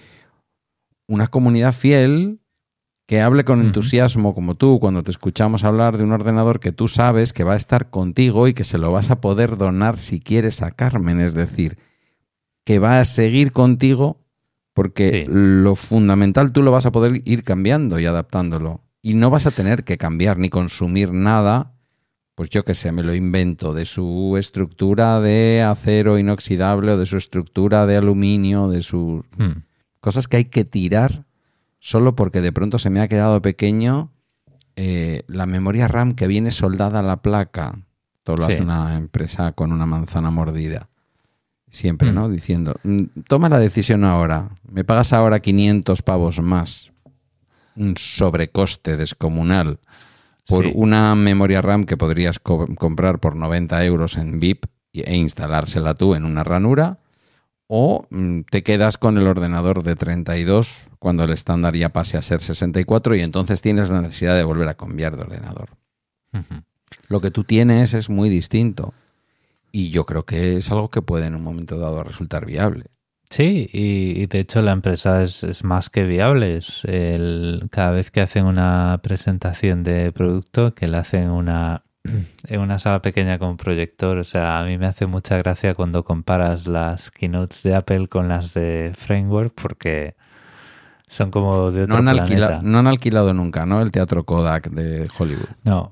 una comunidad fiel que hable con entusiasmo como tú cuando te escuchamos hablar de un ordenador que tú sabes que va a estar contigo y que se lo vas a poder donar si quieres a Carmen. Es decir, que va a seguir contigo porque sí. lo fundamental tú lo vas a poder ir cambiando y adaptándolo. Y no vas a tener que cambiar ni consumir nada, pues yo qué sé, me lo invento, de su estructura de acero inoxidable o de su estructura de aluminio, de sus hmm. cosas que hay que tirar solo porque de pronto se me ha quedado pequeño eh, la memoria RAM que viene soldada a la placa. Todo lo sí. hace una empresa con una manzana mordida. Siempre, mm. ¿no? Diciendo, toma la decisión ahora. Me pagas ahora quinientos pavos más. Un sobrecoste descomunal por sí. una memoria RAM que podrías co- comprar por noventa euros en V I P e instalársela tú en una ranura. o mm, te quedas con el ordenador de treinta y dos cuando el estándar ya pase a ser sesenta y cuatro y entonces tienes la necesidad de volver a cambiar de ordenador. Ujú. Lo que tú tienes es muy distinto y yo creo que es algo que puede en un momento dado resultar viable. Sí, y, y de hecho la empresa es, es más que viable. Es el, cada vez que hacen una presentación de producto, que la hacen una, en una sala pequeña con proyector, o sea, a mí me hace mucha gracia cuando comparas las keynotes de Apple con las de Framework, porque son como de No otro han, planeta. alquila- no han alquilado nunca, ¿no? El Teatro Kodak de Hollywood. No,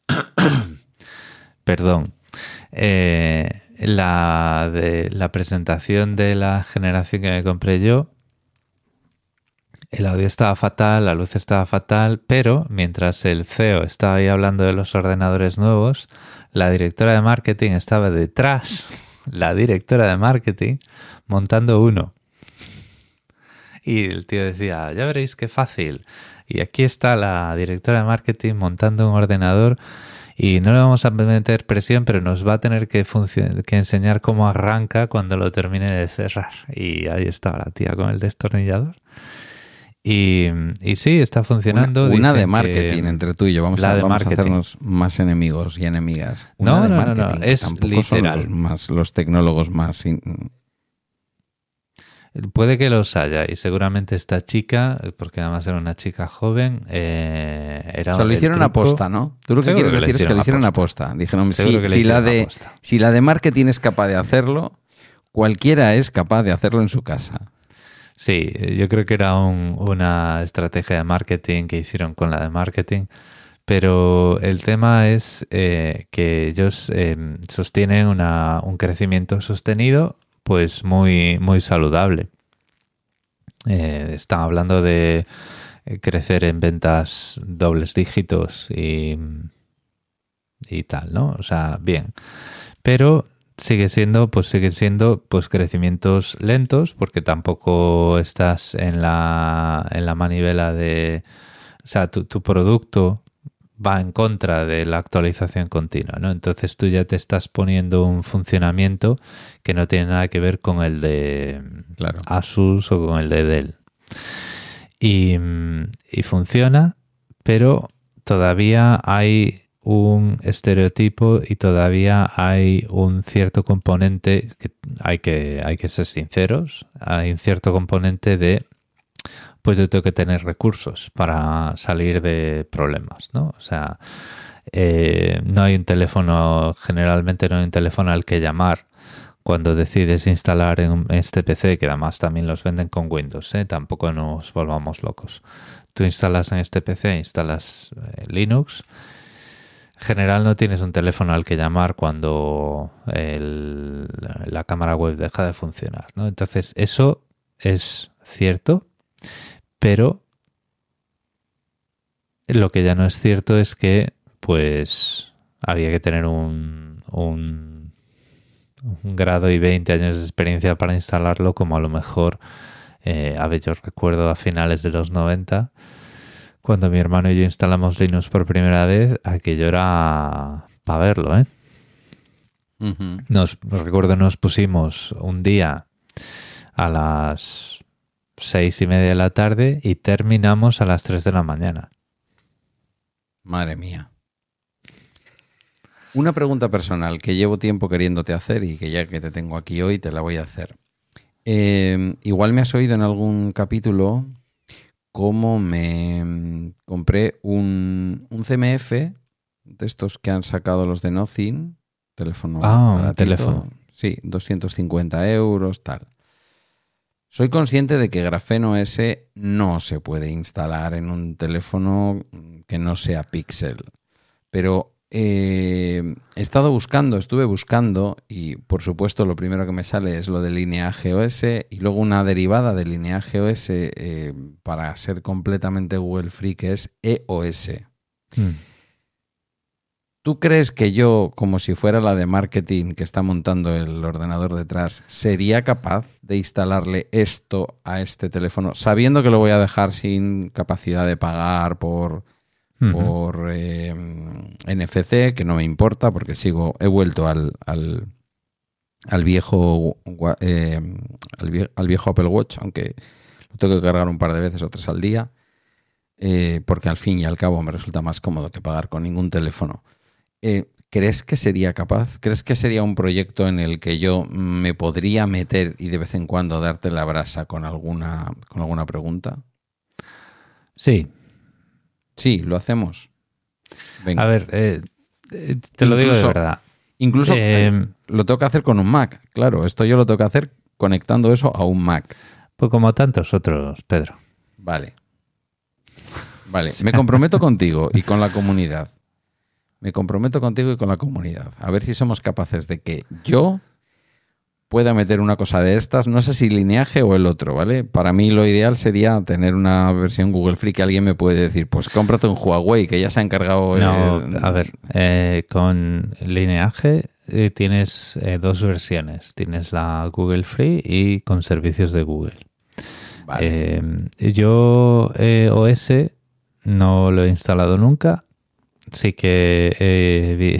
perdón. Eh, la, de, la presentación de la generación que me compré yo, el audio estaba fatal, la luz estaba fatal, pero mientras el C E O estaba ahí hablando de los ordenadores nuevos, la directora de marketing estaba detrás, la directora de marketing, montando uno. Y el tío decía, ya veréis qué fácil. Y aquí está la directora de marketing montando un ordenador y no le vamos a meter presión, pero nos va a tener que, func- que enseñar cómo arranca cuando lo termine de cerrar. Y ahí está la tía con el destornillador. Y, y sí, está funcionando. Una, una Dicen de marketing que- entre tú y yo. Vamos, la a, de vamos a marketing. hacernos más enemigos y enemigas. Una No, de no, no, marketing, no, que es tampoco son literal. los, más, los tecnólogos más... in- Puede que los haya, y seguramente esta chica, porque además era una chica joven, eh, era O sea, lo el hicieron truco- aposta, ¿no? Tú lo que Seguro quieres que lo decir es que hicieron lo hicieron aposta. aposta. Dijeron, Seguro si, que lo si, la hicieron de, aposta. si la de marketing es capaz de hacerlo, cualquiera es capaz de hacerlo en su casa. Sí, yo creo que era un- una estrategia de marketing que hicieron con la de marketing, pero el tema es eh, que ellos eh, sostienen una- un crecimiento sostenido, pues muy, muy saludable. Eh, están hablando de eh, crecer en ventas dobles dígitos y, y tal, ¿no? O sea, bien. Pero sigue siendo, pues siguen siendo pues crecimientos lentos, porque tampoco estás en la, en la manivela de, o sea, tu, tu producto va en contra de la actualización continua, ¿no? Entonces tú ya te estás poniendo un funcionamiento que no tiene nada que ver con el de Claro. Asus o con el de Dell. Y, y funciona, pero todavía hay un estereotipo y todavía hay un cierto componente, que hay que, hay que ser sinceros, hay un cierto componente de, pues yo tengo que tener recursos para salir de problemas, ¿no? O sea, eh, no hay un teléfono, generalmente no hay un teléfono al que llamar cuando decides instalar en este P C, que además también los venden con Windows, ¿eh? Tampoco nos volvamos locos. Tú instalas en este P C, instalas eh, Linux. En general no tienes un teléfono al que llamar cuando el, la cámara web deja de funcionar, ¿no? Entonces, eso es cierto, pero lo que ya no es cierto es que, pues, había que tener un, un un grado y veinte años de experiencia para instalarlo, como a lo mejor, eh, a ver, yo recuerdo a finales de los noventa, cuando mi hermano y yo instalamos Linux por primera vez, aquello era para verlo, ¿eh? Ujú. Nos, recuerdo, nos pusimos un día a las seis y media de la tarde y terminamos a las tres de la mañana. Madre mía. Una pregunta personal que llevo tiempo queriéndote hacer y que ya que te tengo aquí hoy te la voy a hacer. Eh, igual me has oído en algún capítulo cómo me compré un, un C M F de estos que han sacado los de Nothing, teléfono Ah, un baratito. teléfono. Sí, doscientos cincuenta euros, tal. Soy consciente de que Grafeno O S no se puede instalar en un teléfono que no sea Pixel, pero eh, he estado buscando, estuve buscando y por supuesto lo primero que me sale es lo de Lineage O S y luego una derivada de Lineage O S eh, para ser completamente Google Free, que es E O S. Hmm. ¿Tú crees que yo, como si fuera la de marketing que está montando el ordenador detrás, sería capaz de instalarle esto a este teléfono, sabiendo que lo voy a dejar sin capacidad de pagar por, Ujú. por eh, N F C, que no me importa porque sigo, he vuelto al, al, al viejo eh, al, vie, al viejo Apple Watch, aunque lo tengo que cargar un par de veces o tres al día, eh, porque al fin y al cabo me resulta más cómodo que pagar con ningún teléfono. Eh, ¿Crees que sería capaz? ¿Crees que sería un proyecto en el que yo me podría meter y de vez en cuando darte la brasa con alguna, con alguna pregunta? Sí. Sí, lo hacemos. Venga. A ver, eh, te incluso, lo digo de verdad. Incluso eh, eh, lo tengo que hacer con un Mac. Claro, esto yo lo tengo que hacer conectando eso a un Mac. Pues como tantos otros, Pedro. Vale. Vale, me comprometo contigo y con la comunidad. Me comprometo contigo y con la comunidad. A ver si somos capaces de que yo pueda meter una cosa de estas. No sé si Lineage o el otro, ¿vale? Para mí lo ideal sería tener una versión Google Free que alguien me puede decir, pues cómprate un Huawei, que ya se ha encargado... No, eh, a ver, eh, con Lineage eh, tienes eh, dos versiones. Tienes la Google Free y con servicios de Google. Vale. Eh, yo eh, O S no lo he instalado nunca. Sí que eh, vi,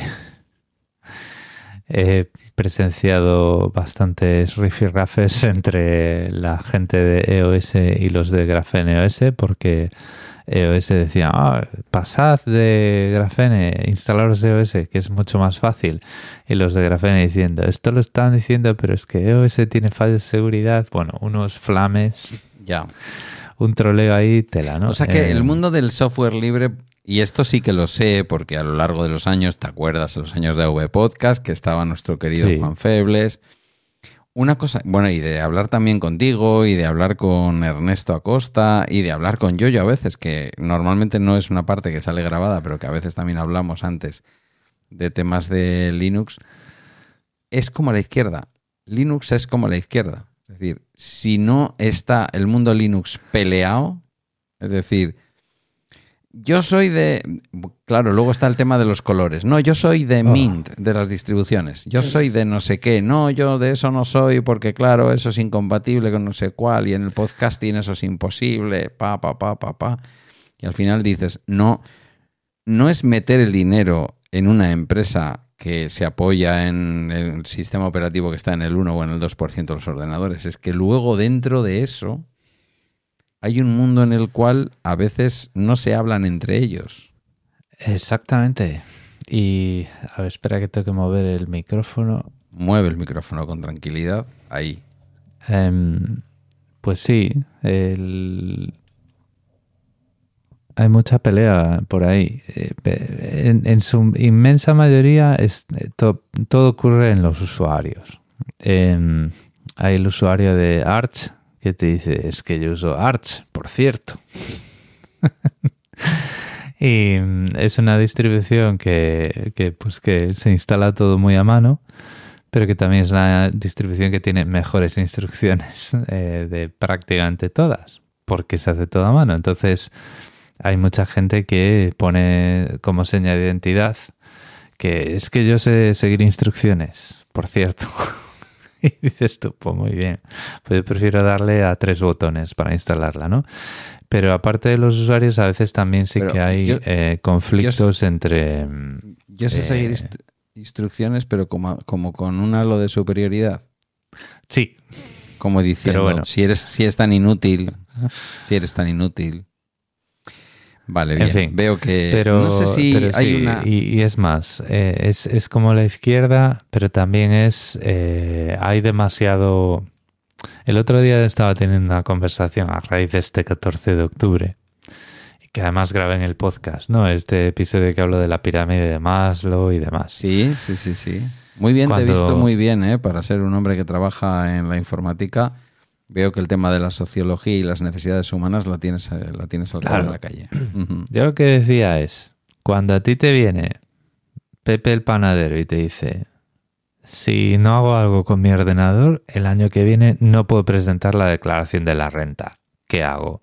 he presenciado bastantes rifirrafes entre la gente de E O S y los de Graphene O S, porque E O S decía, ah, pasad de Graphene, instalaros E O S, que es mucho más fácil. Y los de Graphene diciendo, esto lo están diciendo, pero es que E O S tiene fallos de seguridad. Bueno, unos flames. Ya. Un troleo ahí, tela, ¿no? O sea que eh, el mundo del software libre, y esto sí que lo sé porque a lo largo de los años, ¿te acuerdas? En los años de A V Podcast, que estaba nuestro querido sí. Juan Febles. Una cosa, bueno, y de hablar también contigo, y de hablar con Ernesto Acosta, y de hablar con Yoyo a veces, que normalmente no es una parte que sale grabada, pero que a veces también hablamos antes de temas de Linux. Es como la izquierda. Linux es como la izquierda. Es decir, si no está el mundo Linux peleado, es decir, yo soy de... Claro, luego está el tema de los colores. No, yo soy de Mint, de las distribuciones. Yo soy de no sé qué. No, yo de eso no soy porque, claro, eso es incompatible con no sé cuál. Y en el podcasting eso es imposible. Pa, pa, pa, pa, pa. Y al final dices, no, no es meter el dinero en una empresa que se apoya en el sistema operativo que está en el uno o en el dos por ciento de los ordenadores. Es que luego dentro de eso hay un mundo en el cual a veces no se hablan entre ellos. Exactamente. Y a ver, espera que tengo que mover el micrófono. Mueve el micrófono con tranquilidad. Ahí. Um, pues sí, el... hay mucha pelea por ahí. En, en su inmensa mayoría es, to, todo ocurre en los usuarios. Eh, hay el usuario de Arch que te dice, es que yo uso Arch, por cierto. Y es una distribución que, que, pues que se instala todo muy a mano, pero que también es una distribución que tiene mejores instrucciones eh, de prácticamente todas, porque se hace todo a mano. Entonces hay mucha gente que pone como seña de identidad que es que yo sé seguir instrucciones, por cierto. Y dices tú, pues muy bien, pues yo prefiero darle a tres botones para instalarla, ¿no? Pero aparte de los usuarios, a veces también sí pero que hay yo, eh, conflictos yo, entre... Yo sé eh, seguir inst- instrucciones, pero como, como con un halo de superioridad. Sí. Como diciendo, bueno, si eres si es tan inútil, si eres tan inútil... Vale, bien. En fin, veo que pero, no sé si pero hay sí, una... Y, y es más, eh, es, es como la izquierda, pero también es... Eh, hay demasiado... El otro día estaba teniendo una conversación a raíz de este catorce de octubre, que además grabé en el podcast, ¿no? Este episodio que hablo de la pirámide de Maslow y demás. Sí, sí, sí, sí. Muy bien, Cuando... te he visto muy bien, ¿eh? Para ser un hombre que trabaja en la informática... Veo que el tema de la sociología y las necesidades humanas la tienes, la tienes al cabo claro. de la calle. Uh-huh. Yo lo que decía es, cuando a ti te viene Pepe el panadero y te dice, si no hago algo con mi ordenador, el año que viene no puedo presentar la declaración de la renta. ¿Qué hago?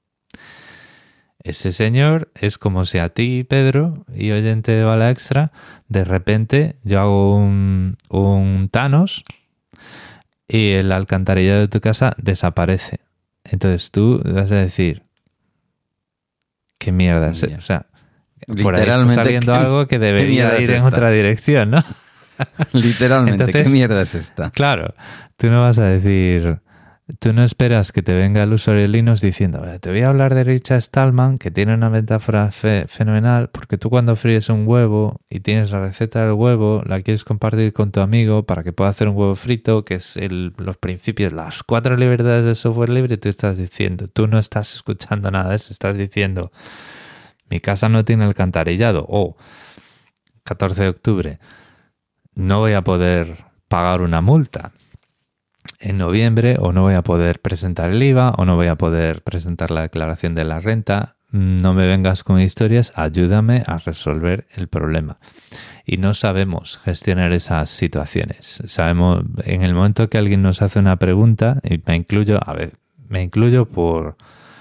Ese señor es como si a ti, Pedro, y oyente de Bala Extra, de repente yo hago un, un Thanos... y el alcantarillado de tu casa desaparece. Entonces tú vas a decir, ¿qué mierda es? O sea, por ahí está saliendo algo que debería ir en esta? otra dirección, ¿no? Literalmente, Entonces, ¿qué mierda es esta? Claro, tú no vas a decir... Tú no esperas que te venga el usuario Linux diciendo, te voy a hablar de Richard Stallman, que tiene una metáfora fe- fenomenal, porque tú cuando fríes un huevo y tienes la receta del huevo, la quieres compartir con tu amigo para que pueda hacer un huevo frito, que es el, los principios, las cuatro libertades del software libre, tú estás diciendo, tú no estás escuchando nada de eso, estás diciendo, mi casa no tiene alcantarillado, o catorce de octubre, no voy a poder pagar una multa en noviembre, o no voy a poder presentar el I V A, o no voy a poder presentar la declaración de la renta. No me vengas con historias, ayúdame a resolver el problema. Y no sabemos gestionar esas situaciones. Sabemos, en el momento que alguien nos hace una pregunta, y me incluyo, a ver, me incluyo por,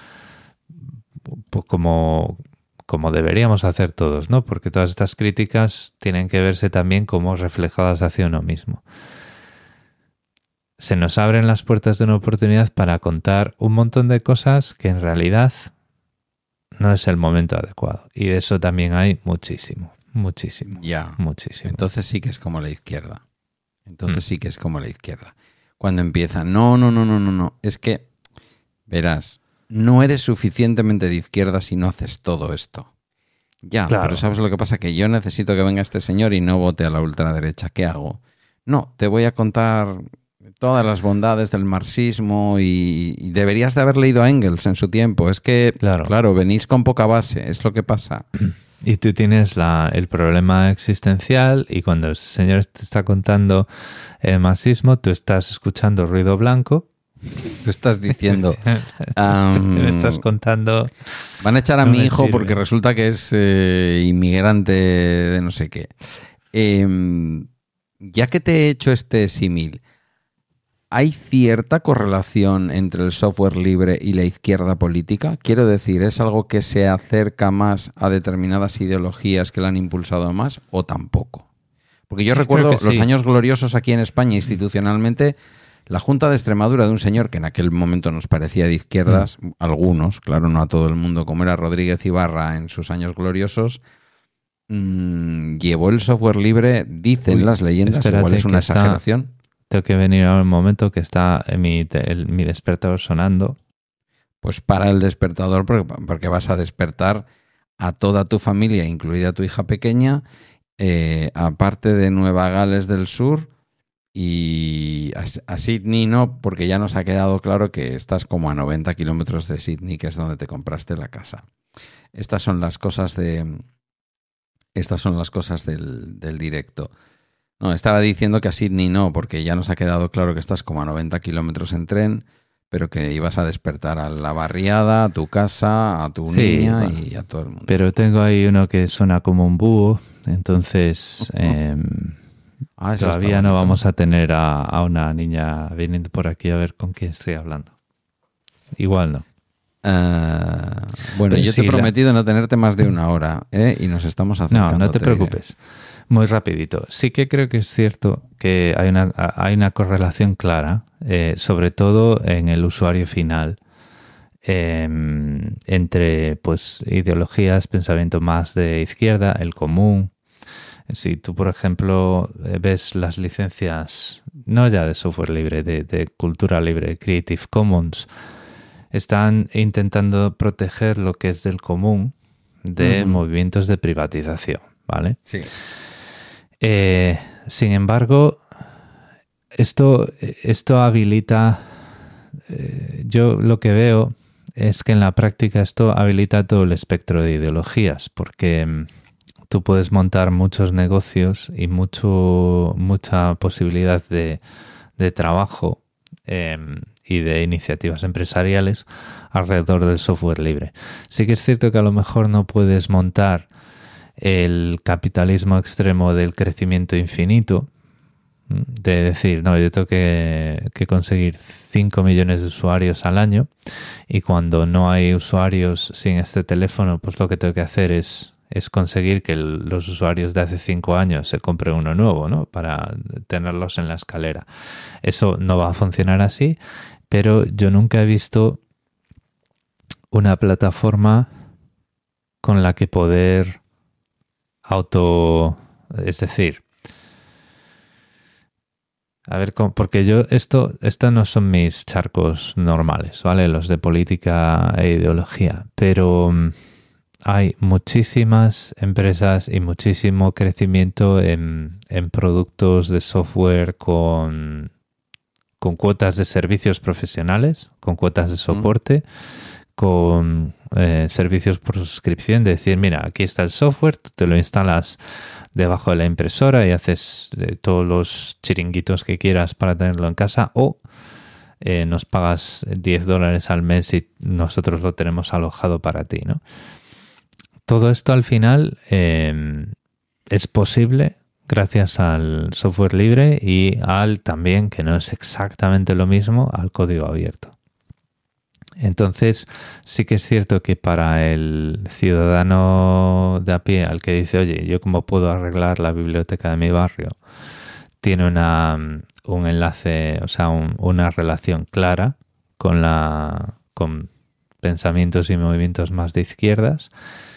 por como, como deberíamos hacer todos, ¿no? Porque todas estas críticas tienen que verse también como reflejadas hacia uno mismo. Se nos abren las puertas de una oportunidad para contar un montón de cosas que en realidad no es el momento adecuado. Y de eso también hay muchísimo, muchísimo, Ya. muchísimo. Entonces sí que es como la izquierda. Entonces mm. sí que es como la izquierda. Cuando empieza, no, no, no, no, no, no. Es que, verás, no eres suficientemente de izquierda si no haces todo esto. Ya, claro. Pero ¿sabes lo que pasa? Que yo necesito que venga este señor y no vote a la ultraderecha. ¿Qué hago? No, te voy a contar todas las bondades del marxismo y, y deberías de haber leído a Engels en su tiempo. Es que, claro, claro venís con poca base, es lo que pasa. Y tú tienes la, el problema existencial y cuando el señor te está contando el marxismo, tú estás escuchando ruido blanco. Tú estás diciendo... um, me estás contando... Van a echar a no mi hijo sirve. Porque resulta que es eh, inmigrante de no sé qué. Eh, ya que te he hecho este símil, ¿hay cierta correlación entre el software libre y la izquierda política? Quiero decir, ¿es algo que se acerca más a determinadas ideologías que la han impulsado más o tampoco? Porque yo recuerdo los sí. años gloriosos aquí en España institucionalmente, la Junta de Extremadura de un señor que en aquel momento nos parecía de izquierdas, mm. algunos, claro, no a todo el mundo, como era Rodríguez Ibarra en sus años gloriosos, mmm, llevó el software libre, dicen Uy, las leyendas, igual es una exageración. Está... Tengo que venir a un momento que está en mi, el, mi despertador sonando. Pues para el despertador porque, porque vas a despertar a toda tu familia, incluida tu hija pequeña, eh, aparte de Nueva Gales del Sur y a, a Sydney no, porque ya nos ha quedado claro que estás como a noventa kilómetros de Sydney, que es donde te compraste la casa. Estas son las cosas de, estas son las cosas del, del directo. No, estaba diciendo que a Sydney no, porque ya nos ha quedado claro que estás como a noventa kilómetros en tren, pero que ibas a despertar a la barriada, a tu casa, a tu sí, niña bueno, y a todo el mundo. Pero tengo ahí uno que suena como un búho, entonces uh-huh. eh, ah, todavía no vamos a tener a, a una niña viniendo por aquí a ver con quién estoy hablando. Igual no. Uh, bueno, pero yo sí, te he prometido la... no tenerte más de una hora, ¿eh? Y nos estamos acercando. No, no te preocupes. Muy rapidito. Sí que creo que es cierto que hay una, hay una correlación clara, eh, sobre todo en el usuario final, eh, entre pues ideologías, pensamiento más de izquierda, el común. Si tú, por ejemplo, ves las licencias, no ya de software libre, de, de cultura libre, Creative Commons, están intentando proteger lo que es del común de uh-huh. movimientos de privatización, ¿vale? Sí. Eh, sin embargo, esto, esto habilita, eh, yo lo que veo es que en la práctica esto habilita todo el espectro de ideologías, porque mm, tú puedes montar muchos negocios y mucho, mucha posibilidad de, de trabajo eh, y de iniciativas empresariales alrededor del software libre. Sí que es cierto que a lo mejor no puedes montar el capitalismo extremo del crecimiento infinito, de decir, no, yo tengo que, que conseguir cinco millones de usuarios al año y cuando no hay usuarios sin este teléfono, pues lo que tengo que hacer es, es conseguir que el, los usuarios de hace cinco años se compren uno nuevo, ¿no? Para tenerlos en la escalera. Eso no va a funcionar así, pero yo nunca he visto una plataforma con la que poder auto, es decir, A ver, ¿cómo? Porque yo, esto, estos no son mis charcos normales, ¿vale? Los de política e ideología, pero um, hay muchísimas empresas y muchísimo crecimiento en, en productos de software con, con cuotas de servicios profesionales, con cuotas de soporte, mm. con eh, servicios por suscripción, de decir, mira, aquí está el software, tú te lo instalas debajo de la impresora y haces eh, todos los chiringuitos que quieras para tenerlo en casa, o eh, nos pagas diez dólares al mes y nosotros lo tenemos alojado para ti, ¿no? Todo esto al final eh, es posible gracias al software libre y al también, que no es exactamente lo mismo, al código abierto. Entonces, sí que es cierto que para el ciudadano de a pie, al que dice, oye, ¿yo cómo puedo arreglar la biblioteca de mi barrio? Tiene una, un enlace, o sea, un, una relación clara con, la, con pensamientos y movimientos más de izquierdas,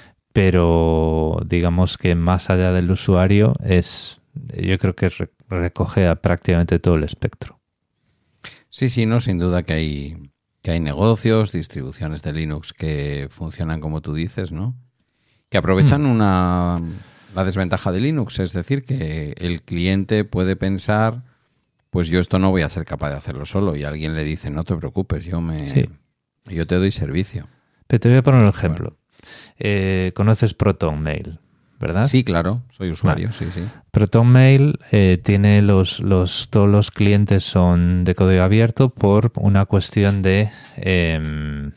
pero digamos que más allá del usuario es, yo creo que re, recoge a prácticamente todo el espectro. Sí, sí, no, sin duda que hay... que hay negocios, distribuciones de Linux que funcionan como tú dices, ¿no? Que aprovechan mm. una la desventaja de Linux, es decir, que el cliente puede pensar, pues yo esto no voy a ser capaz de hacerlo solo, y alguien le dice, no te preocupes, yo me sí. yo te doy servicio. Pero te voy a poner un ejemplo. Bueno. Eh, ¿Conoces ProtonMail? ¿Verdad? Sí, claro, soy usuario, vale. sí, sí. ProtonMail eh, tiene los, los, todos los clientes son de código abierto por una cuestión de eh,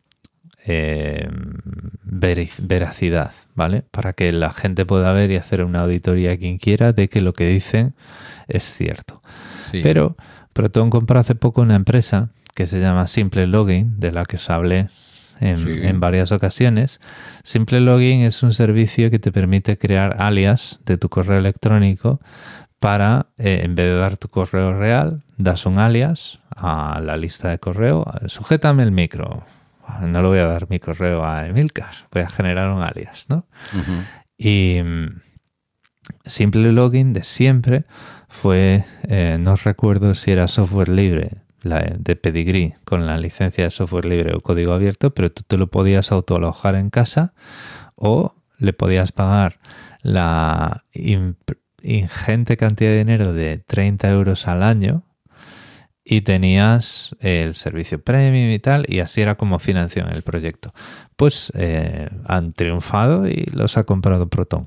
eh, veracidad, ¿vale? Para que la gente pueda ver y hacer una auditoría a quien quiera de que lo que dicen es cierto. Sí. Pero Proton compró hace poco una empresa que se llama Simple Login, de la que os hablé En, sí. en varias ocasiones. Simple Login es un servicio que te permite crear alias de tu correo electrónico para, eh, en vez de dar tu correo real, das un alias a la lista de correo. Sujétame el micro. No le voy a dar mi correo a Emilcar, voy a generar un alias, ¿no? Uh-huh. Y um, Simple Login de siempre fue, eh, no recuerdo si era software libre, la de Pedigree, con la licencia de software libre o código abierto, pero tú te lo podías autoalojar en casa o le podías pagar la imp- ingente cantidad de dinero de treinta euros al año y tenías el servicio premium y tal, y así era como financiaban el proyecto. Pues eh, han triunfado y los ha comprado Proton.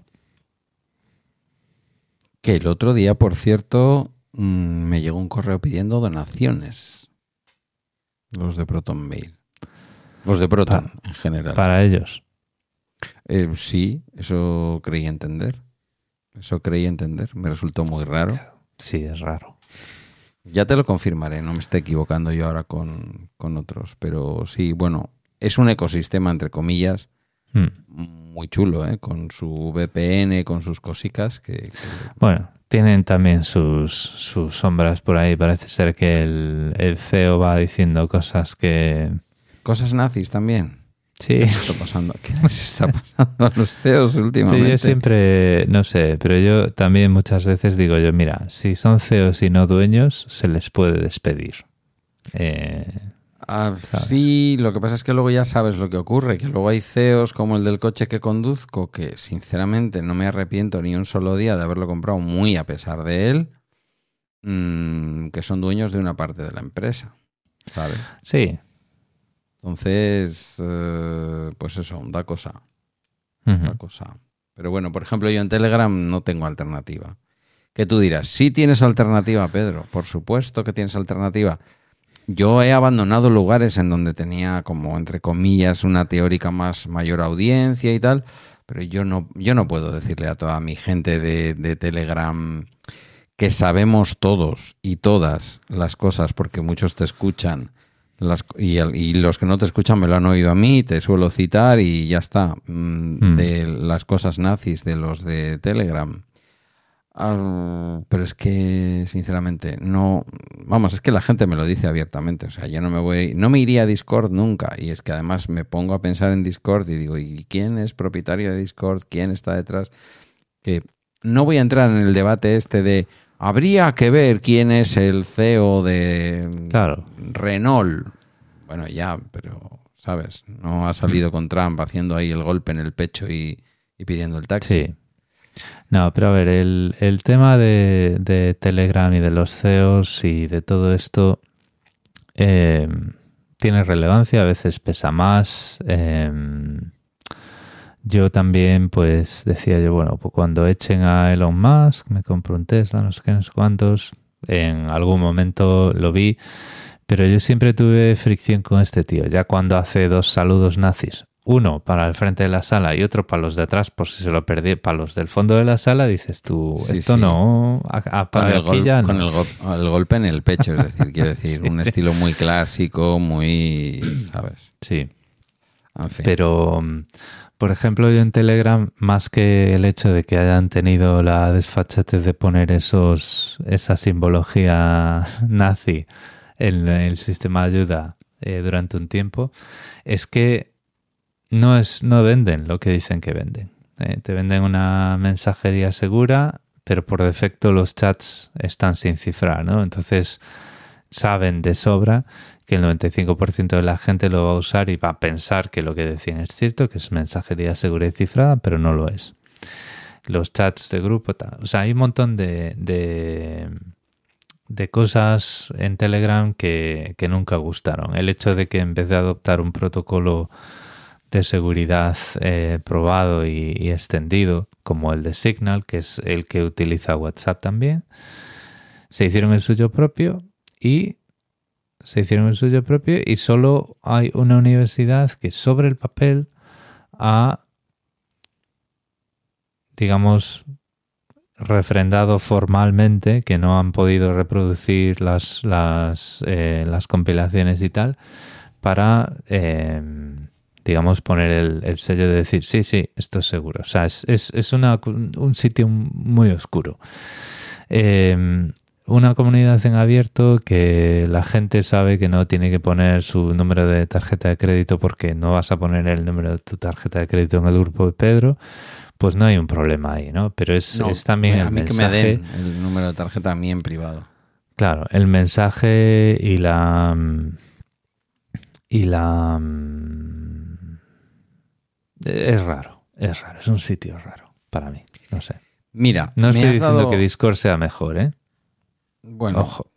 Que el otro día, por cierto, me llegó un correo pidiendo donaciones. Los de ProtonMail. Los de Proton, pa- en general. Para ellos. Eh, sí, eso creí entender. Eso creí entender. Me resultó muy raro. Sí, es raro. Ya te lo confirmaré. No me esté equivocando yo ahora con, con otros. Pero sí, bueno, es un ecosistema, entre comillas, hmm. muy chulo, ¿eh? Con su V P N, con sus cosicas. Que, que... Bueno, tienen también sus, sus sombras por ahí. Parece ser que el, el C E O va diciendo cosas que... ¿Cosas nazis también? Sí. ¿Qué les está pasando? ¿Qué les está pasando a los C E Os últimamente? Sí, yo siempre, no sé, pero yo también muchas veces digo yo, mira, si son C E Os y no dueños, se les puede despedir. Eh, ah, sí, lo que pasa es que luego ya sabes lo que ocurre, que luego hay C E Os como el del coche que conduzco, que sinceramente no me arrepiento ni un solo día de haberlo comprado, muy a pesar de él, mmm, que son dueños de una parte de la empresa, ¿sabes? Sí. Entonces, eh, pues eso, da cosa. Uh-huh. Da cosa. Pero bueno, por ejemplo, yo en Telegram no tengo alternativa. ¿Qué tú dirás? Sí tienes alternativa, Pedro. Por supuesto que tienes alternativa. Yo he abandonado lugares en donde tenía como, entre comillas, una teórica más mayor audiencia y tal, pero yo no, yo no puedo decirle a toda mi gente de, de Telegram que sabemos todos y todas las cosas, porque muchos te escuchan. Las, y, y los que no te escuchan me lo han oído a mí, te suelo citar y ya está, mm. de las cosas nazis de los de Telegram. Uh, pero es que, sinceramente, no... Vamos, es que la gente me lo dice abiertamente. O sea, yo no me voy... No me iría a Discord nunca. Y es que además me pongo a pensar en Discord y digo, ¿y quién es propietario de Discord? ¿Quién está detrás? Que no voy a entrar en el debate este de habría que ver quién es el C E O de Claro. Renault. Bueno, ya, pero, ¿sabes? No ha salido con Trump haciendo ahí el golpe en el pecho y, y pidiendo el taxi. Sí. No, pero a ver, el, el tema de, de Telegram y de los C E Os y de todo esto eh, tiene relevancia, a veces pesa más. Eh, yo también, pues, decía yo, bueno, pues cuando echen a Elon Musk, me compro un Tesla, no sé qué, no sé cuántos. En algún momento lo vi, pero yo siempre tuve fricción con este tío. Ya cuando hace dos saludos nazis, uno para el frente de la sala y otro para los de atrás, por si se lo perdí, para los del fondo de la sala, dices tú, Sí, esto sí. no, a, a, Con, el, aquí gol, ya no. con el, go- el golpe en el pecho, es decir, quiero decir, Sí, un sí. estilo muy clásico, muy, ¿sabes? Sí, En fin. pero, por ejemplo, yo en Telegram, más que el hecho de que hayan tenido la desfachatez de poner esos esa simbología nazi en el sistema de ayuda eh, durante un tiempo, es que no es no venden lo que dicen que venden. Eh, te venden una mensajería segura, pero por defecto los chats están sin cifrar, ¿no? Entonces saben de sobra que el noventa y cinco por ciento de la gente lo va a usar y va a pensar que lo que decían es cierto, que es mensajería segura y cifrada, pero no lo es. Los chats de grupo, tal. O sea, hay un montón de, de, de cosas en Telegram que, que nunca gustaron. El hecho de que en vez de adoptar un protocolo de seguridad eh, probado y, y extendido, como el de Signal, que es el que utiliza WhatsApp también, se hicieron el suyo propio y se hicieron el suyo propio y solo hay una universidad que sobre el papel ha, digamos, refrendado formalmente que no han podido reproducir las, las, eh, las compilaciones y tal para, eh, digamos, poner el, el sello de decir, sí, sí, esto es seguro. O sea, es, es, es una, un sitio muy oscuro. Eh, una comunidad en abierto que la gente sabe que no tiene que poner su número de tarjeta de crédito porque no vas a poner el número de tu tarjeta de crédito en el grupo de Pedro, pues no hay un problema ahí, ¿no? Pero es, No, es también a el mí mensaje... que me den el número de tarjeta a mí en privado. Claro, el mensaje y la... Y la... Es raro, es raro, es un sitio raro para mí, no sé. Mira, No estoy me has diciendo dado... que Discord sea mejor, ¿eh? Bueno, Ojo.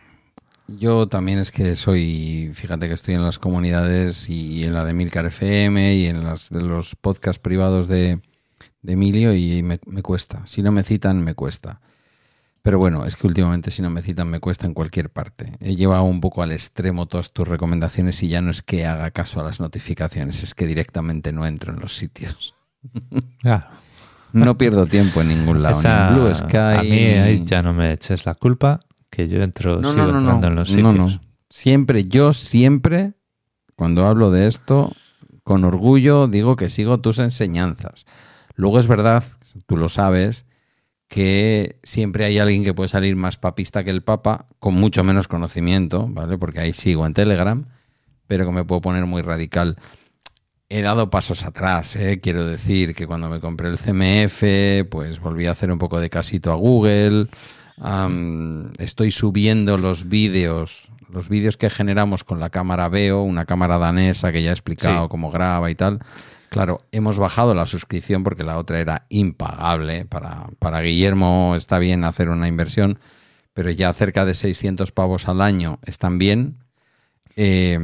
Yo también es que soy, fíjate que estoy en las comunidades y en la de Milcar F M y en las de los podcasts privados de, de Emilio y me, me cuesta. Si no me citan, me cuesta. Pero bueno, es que últimamente si no me citan me cuesta en cualquier parte. He llevado un poco al extremo todas tus recomendaciones y ya no es que haga caso a las notificaciones, es que directamente no entro en los sitios. Claro. No pierdo tiempo en ningún lado, Esa- ni en Blue Sky. a mí ni- ahí ya no me eches la culpa, que yo entro, No, sigo no, no, entrando no, en los no, sitios. no. Siempre, yo siempre, cuando hablo de esto, con orgullo digo que sigo tus enseñanzas. Luego es verdad, tú lo sabes, que siempre hay alguien que puede salir más papista que el Papa, con mucho menos conocimiento, ¿vale? Porque ahí sigo en Telegram, pero que me puedo poner muy radical. He dado pasos atrás, ¿eh? Quiero decir que cuando me compré el C M F, pues volví a hacer un poco de casito a Google. Um, estoy subiendo los vídeos, los vídeos que generamos con la cámara Veo, una cámara danesa que ya he explicado Sí. cómo graba y tal. Claro, hemos bajado la suscripción porque la otra era impagable. Para, para Guillermo está bien hacer una inversión, pero ya cerca de seiscientos pavos al año están bien. Eh,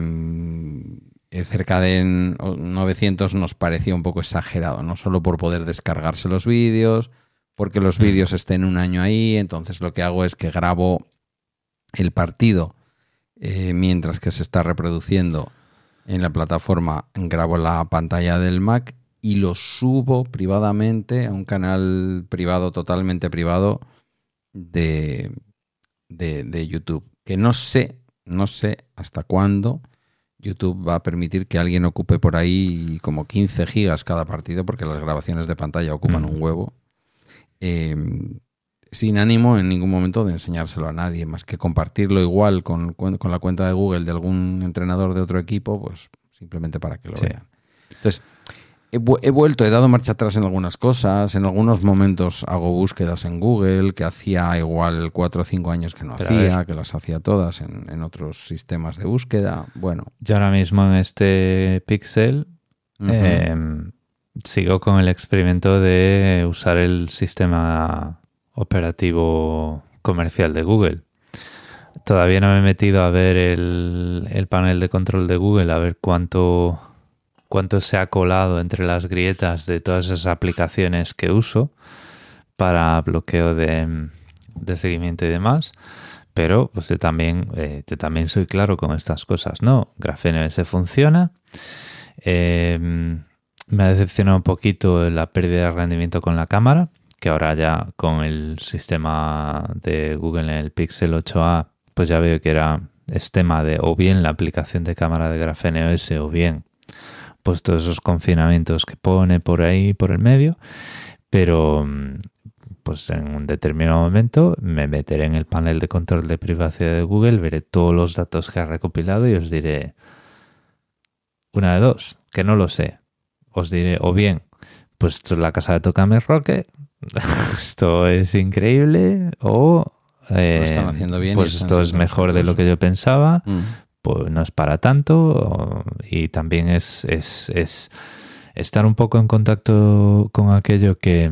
cerca de novecientos nos parecía un poco exagerado, no solo por poder descargarse los vídeos, porque los vídeos estén un año ahí. Entonces lo que hago es que grabo el partido eh, mientras que se está reproduciendo en la plataforma, grabo la pantalla del Mac y lo subo privadamente a un canal privado, totalmente privado de, de, de YouTube, que no sé, no sé hasta cuándo YouTube va a permitir que alguien ocupe por ahí como quince gigas cada partido, porque las grabaciones de pantalla ocupan mm. un huevo. Eh, sin ánimo en ningún momento de enseñárselo a nadie, más que compartirlo igual con, con la cuenta de Google de algún entrenador de otro equipo, pues simplemente para que lo sí. vean. Entonces, he, he vuelto, he dado marcha atrás en algunas cosas. En algunos momentos hago búsquedas en Google, que hacía igual cuatro o cinco años que no Pero hacía, que las hacía todas en, en otros sistemas de búsqueda. Bueno. Yo ahora mismo en este Pixel uh-huh. eh, sigo con el experimento de usar el sistema operativo comercial de Google. Todavía no me he metido a ver el, el panel de control de Google, a ver cuánto, cuánto se ha colado entre las grietas de todas esas aplicaciones que uso para bloqueo de, de seguimiento y demás. Pero pues yo también, eh, yo también soy claro con estas cosas, ¿no? GrapheneOS funciona. Eh, me ha decepcionado un poquito la pérdida de rendimiento con la cámara, que ahora ya con el sistema de Google en el Pixel ocho a pues ya veo que era es tema de o bien la aplicación de cámara de GrapheneOS o bien pues todos esos confinamientos que pone por ahí, por el medio. Pero pues en un determinado momento me meteré en el panel de control de privacidad de Google, veré todos los datos que ha recopilado y os diré una de dos, que no lo sé. Os diré o bien, pues esto es la casa de Tocame Roque, esto es increíble, o Eh, lo están haciendo bien, pues esto es mejor de lo que yo pensaba, mm. pues no es para tanto. Y también es, es, es estar un poco en contacto con aquello que,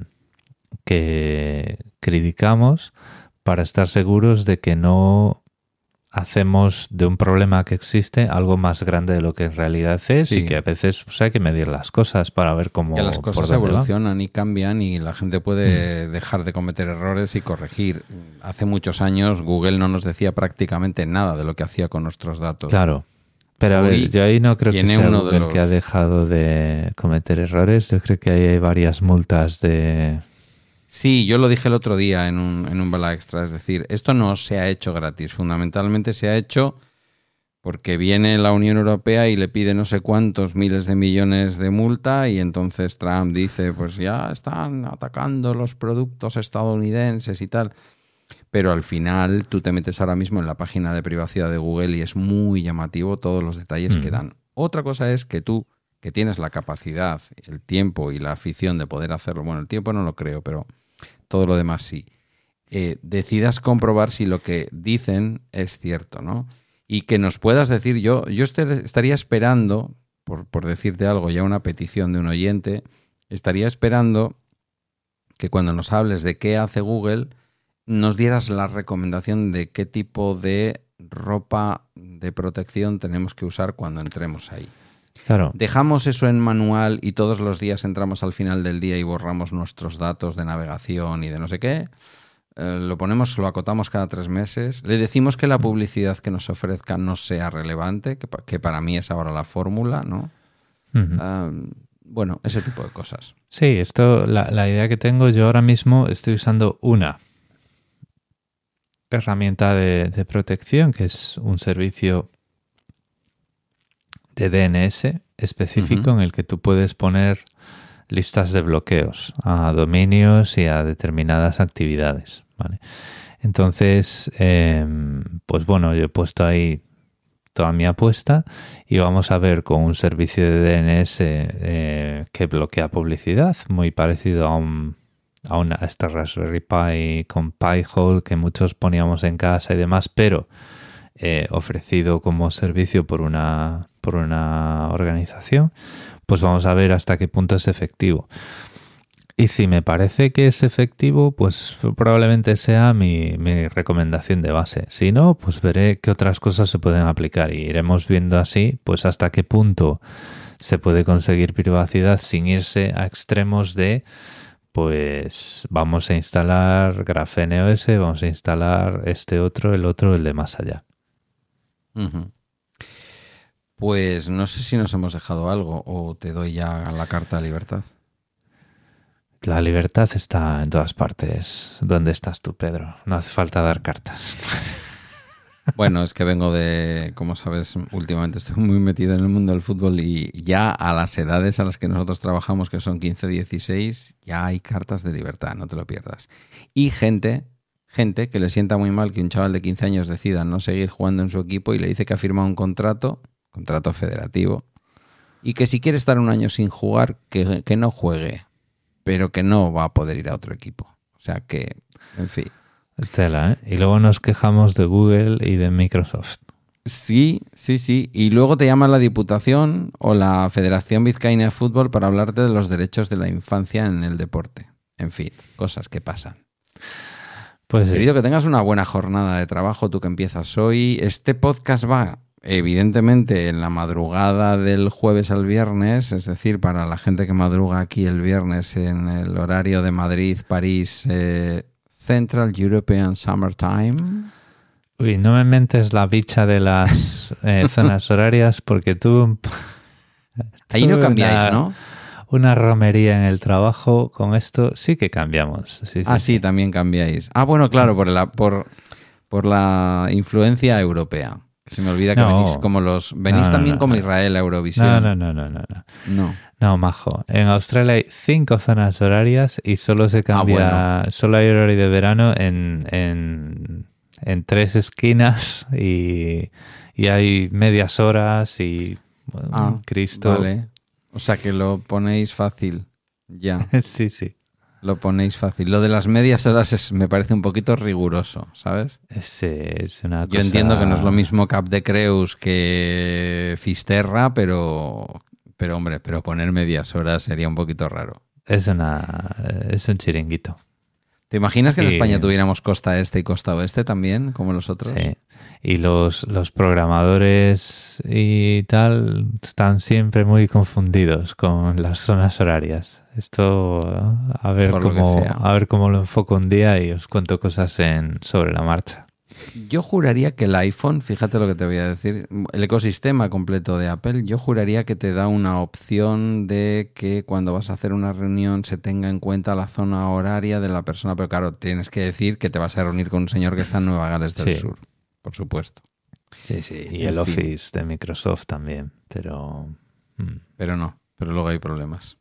que criticamos para estar seguros de que no hacemos de un problema que existe algo más grande de lo que en realidad es. Sí. Y que a veces pues, hay que medir las cosas para ver cómo... Que las cosas evolucionan va. Y cambian y la gente puede mm. dejar de cometer errores y corregir. Hace muchos años Google no nos decía prácticamente nada de lo que hacía con nuestros datos. Claro. Pero a ver, yo ahí no creo que sea uno Google de los... que ha dejado de cometer errores. Yo creo que ahí hay varias multas de... Sí, yo lo dije el otro día en un, en un Bala Extra, es decir, esto no se ha hecho gratis, fundamentalmente se ha hecho porque viene la Unión Europea y le pide no sé cuántos miles de millones de multa y entonces Trump dice, pues ya están atacando los productos estadounidenses y tal. Pero al final tú te metes ahora mismo en la página de privacidad de Google y es muy llamativo todos los detalles mm. que dan. Otra cosa es que tú, que tienes la capacidad, el tiempo y la afición de poder hacerlo, bueno, el tiempo no lo creo, pero todo lo demás sí, eh, decidas comprobar si lo que dicen es cierto, ¿no? Y que nos puedas decir, yo, yo estaría esperando, por, por decirte algo, ya una petición de un oyente, estaría esperando que cuando nos hables de qué hace Google, nos dieras la recomendación de qué tipo de ropa de protección tenemos que usar cuando entremos ahí. Claro. Dejamos eso en manual y todos los días entramos al final del día y borramos nuestros datos de navegación y de no sé qué. Eh, lo ponemos, lo acotamos cada tres meses. Le decimos que la publicidad que nos ofrezca no sea relevante, que, que para mí es ahora la fórmula, ¿no? Uh-huh. Uh, bueno, ese tipo de cosas. Sí, esto, la, la idea que tengo, yo ahora mismo estoy usando una herramienta de, de protección, que es un servicio de D N S específico uh-huh. en el que tú puedes poner listas de bloqueos a dominios y a determinadas actividades, ¿vale? Entonces, eh, pues bueno, yo he puesto ahí toda mi apuesta y vamos a ver con un servicio de D N S eh, que bloquea publicidad, muy parecido a un a una a esta Raspberry Pi con Pi-hole que muchos poníamos en casa y demás, pero eh, ofrecido como servicio por una por una organización, pues vamos a ver hasta qué punto es efectivo. Y si me parece que es efectivo, pues probablemente sea mi, mi recomendación de base. Si no, pues veré qué otras cosas se pueden aplicar y iremos viendo así, pues hasta qué punto se puede conseguir privacidad sin irse a extremos de, pues vamos a instalar GrapheneOS, vamos a instalar este otro, el otro, el de más allá. Uh-huh. Pues no sé si nos hemos dejado algo o te doy ya la carta de libertad. La libertad está en todas partes. ¿Dónde estás tú, Pedro? No hace falta dar cartas. Bueno, es que vengo de, como sabes, últimamente estoy muy metido en el mundo del fútbol y ya a las edades a las que nosotros trabajamos, que son quince, dieciséis, ya hay cartas de libertad, no te lo pierdas. Y gente, gente que le sienta muy mal que un chaval de quince años decida no seguir jugando en su equipo y le dice que ha firmado un contrato, contrato federativo, y que si quiere estar un año sin jugar, que, que no juegue, pero que no va a poder ir a otro equipo. O sea que, en fin. Tela, ¿eh? Y luego nos quejamos de Google y de Microsoft. Sí, sí, sí. Y luego te llama la Diputación o la Federación Vizcaína de Fútbol para hablarte de los derechos de la infancia en el deporte. En fin, cosas que pasan. Pues sí. Querido, que tengas una buena jornada de trabajo, tú que empiezas hoy. Este podcast va, evidentemente, en la madrugada del jueves al viernes, es decir, para la gente que madruga aquí el viernes en el horario de Madrid, París, eh, Central European Summertime. Uy, no me mentes la bicha de las eh, zonas horarias porque tú... Ahí no tuve cambiáis, una, ¿no? Una romería en el trabajo con esto. Sí que cambiamos. Sí, sí, ah, sí, sí, también cambiáis. Ah, bueno, claro, por la, por, por la influencia europea. Se me olvida que No. venís como los... Venís No, no, también no, como no. Israel a Eurovisión. No, no, no, no, no, no. No. No, majo. En Australia hay cinco zonas horarias y solo se cambia, Ah, bueno. solo hay horario de verano en, en, en tres esquinas y, y hay medias horas y bueno, Ah, Cristo. vale. O sea que lo ponéis fácil. Ya, Sí, sí. lo ponéis fácil. Lo de las medias horas es, me parece un poquito riguroso, ¿sabes? Es, es una cosa... Yo entiendo que no es lo mismo Cap de Creus que Fisterra, pero, pero hombre, pero poner medias horas sería un poquito raro. Es, una, es un chiringuito. ¿Te imaginas que en Sí. España tuviéramos costa este y costa oeste también, como los otros? Sí. Y los, los programadores y tal están siempre muy confundidos con las zonas horarias. Esto a ver Por lo que cómo sea. a ver cómo lo enfoco un día y os cuento cosas en sobre la marcha. Yo juraría que el iPhone, fíjate lo que te voy a decir, el ecosistema completo de Apple, yo juraría que te da una opción de que cuando vas a hacer una reunión se tenga en cuenta la zona horaria de la persona, pero claro, tienes que decir que te vas a reunir con un señor que está en Nueva Gales del Sí. Sur, por supuesto. Sí, sí. Y En el fin. Office de Microsoft también, pero mm. Pero no, pero luego hay problemas.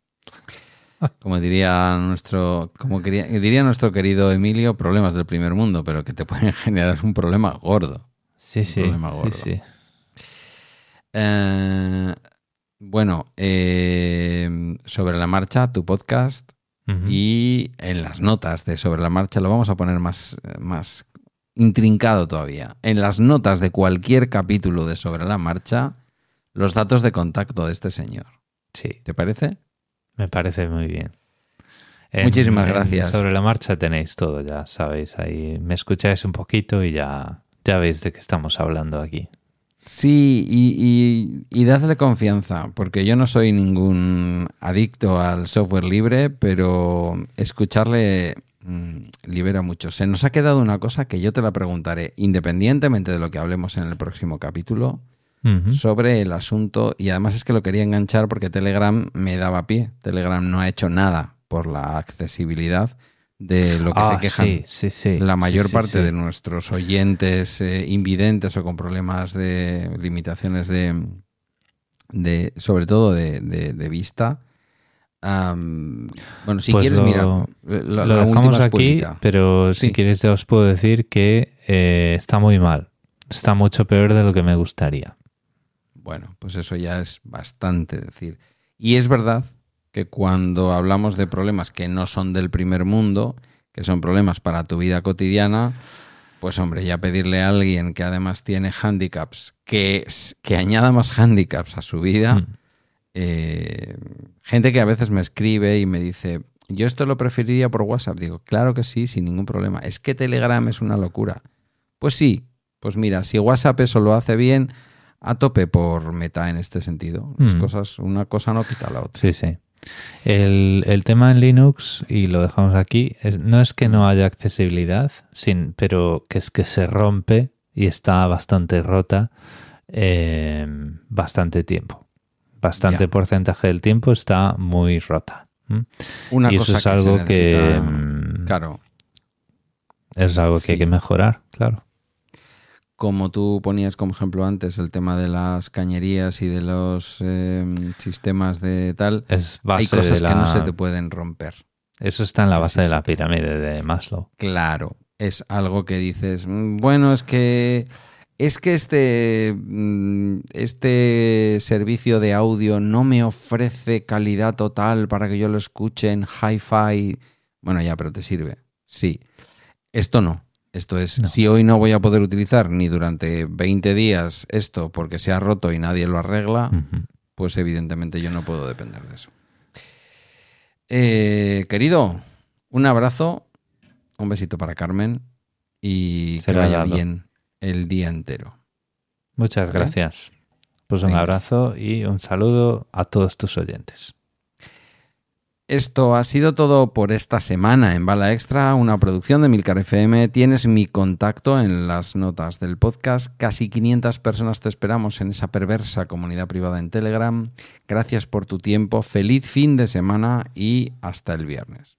Como diría nuestro, como quería, diría nuestro querido Emilio, problemas del primer mundo, pero que te pueden generar un problema gordo. sí, Un sí, problema sí, gordo. sí. Eh, bueno, eh, Sobre la Marcha, tu podcast, Ujú. y en las notas de Sobre la Marcha lo vamos a poner más, más intrincado todavía. En las notas de cualquier capítulo de Sobre la Marcha, los datos de contacto de este señor. Sí, ¿Te parece? me parece muy bien. Muchísimas gracias. Sobre la marcha tenéis todo, ya sabéis. Ahí me escucháis un poquito y ya, ya veis de qué estamos hablando aquí. Sí, y, y, y dadle confianza, porque yo no soy ningún adicto al software libre, pero escucharle mmm, libera mucho. Se nos ha quedado una cosa que yo te la preguntaré, independientemente de lo que hablemos en el próximo capítulo, Ujú. sobre el asunto, y además es que lo quería enganchar porque Telegram me daba pie. Telegram no ha hecho nada por la accesibilidad de lo que Ah, se quejan sí, sí, sí. la mayor Sí, sí, parte sí. de nuestros oyentes eh, invidentes o con problemas de limitaciones de, de sobre todo de, de, de vista. Um, bueno, si Pues quieres, lo- mira, la, Lo la dejamos última aquí, espuelita. pero Sí. si quieres ya os puedo decir que eh, está muy mal. Está mucho peor de lo que me gustaría. Bueno, pues eso ya es bastante decir. Y es verdad que cuando hablamos de problemas que no son del primer mundo, que son problemas para tu vida cotidiana, pues hombre, ya pedirle a alguien que además tiene handicaps, que, que añada más handicaps a su vida, Mm. eh, gente que a veces me escribe y me dice, yo esto lo preferiría por WhatsApp. Digo, claro que sí, sin ningún problema. Es que Telegram es una locura. Pues sí, pues mira, si WhatsApp eso lo hace bien, a tope por Meta en este sentido. Las Mm. cosas, una cosa no quita la otra. Sí, sí. El, el tema en Linux, y lo dejamos aquí, es, no es que no haya accesibilidad, sin, pero que es que se rompe y está bastante rota eh, bastante tiempo. Bastante Ya. porcentaje del tiempo está muy rota. ¿Mm? Una Y cosa eso es algo se que, necesita- mm, Claro, es algo que Sí. hay que mejorar, claro. como tú ponías como ejemplo antes el tema de las cañerías y de los eh, sistemas de tal, Es base hay cosas de la, que no se te pueden romper. Eso está en la que base sí de se la te- pirámide de Maslow. Claro, es algo que dices, "Mm, bueno, es que es que este, este servicio de audio no me ofrece calidad total para que yo lo escuche en hi-fi. Bueno, ya, pero te sirve. Sí. Esto no. Esto es, no. Si hoy no voy a poder utilizar ni durante veinte días esto porque se ha roto y nadie lo arregla, uh-huh. pues evidentemente yo no puedo depender de eso. Eh, querido, un abrazo, un besito para Carmen y Será que vaya dado. bien el día entero. Muchas ¿Vale? gracias. Pues un Venga. abrazo y un saludo a todos tus oyentes. Esto ha sido todo por esta semana en Bala Extra, una producción de Milcar F M. Tienes mi contacto en las notas del podcast. Casi quinientas personas te esperamos en esa perversa comunidad privada en Telegram. Gracias por tu tiempo, feliz fin de semana y hasta el viernes.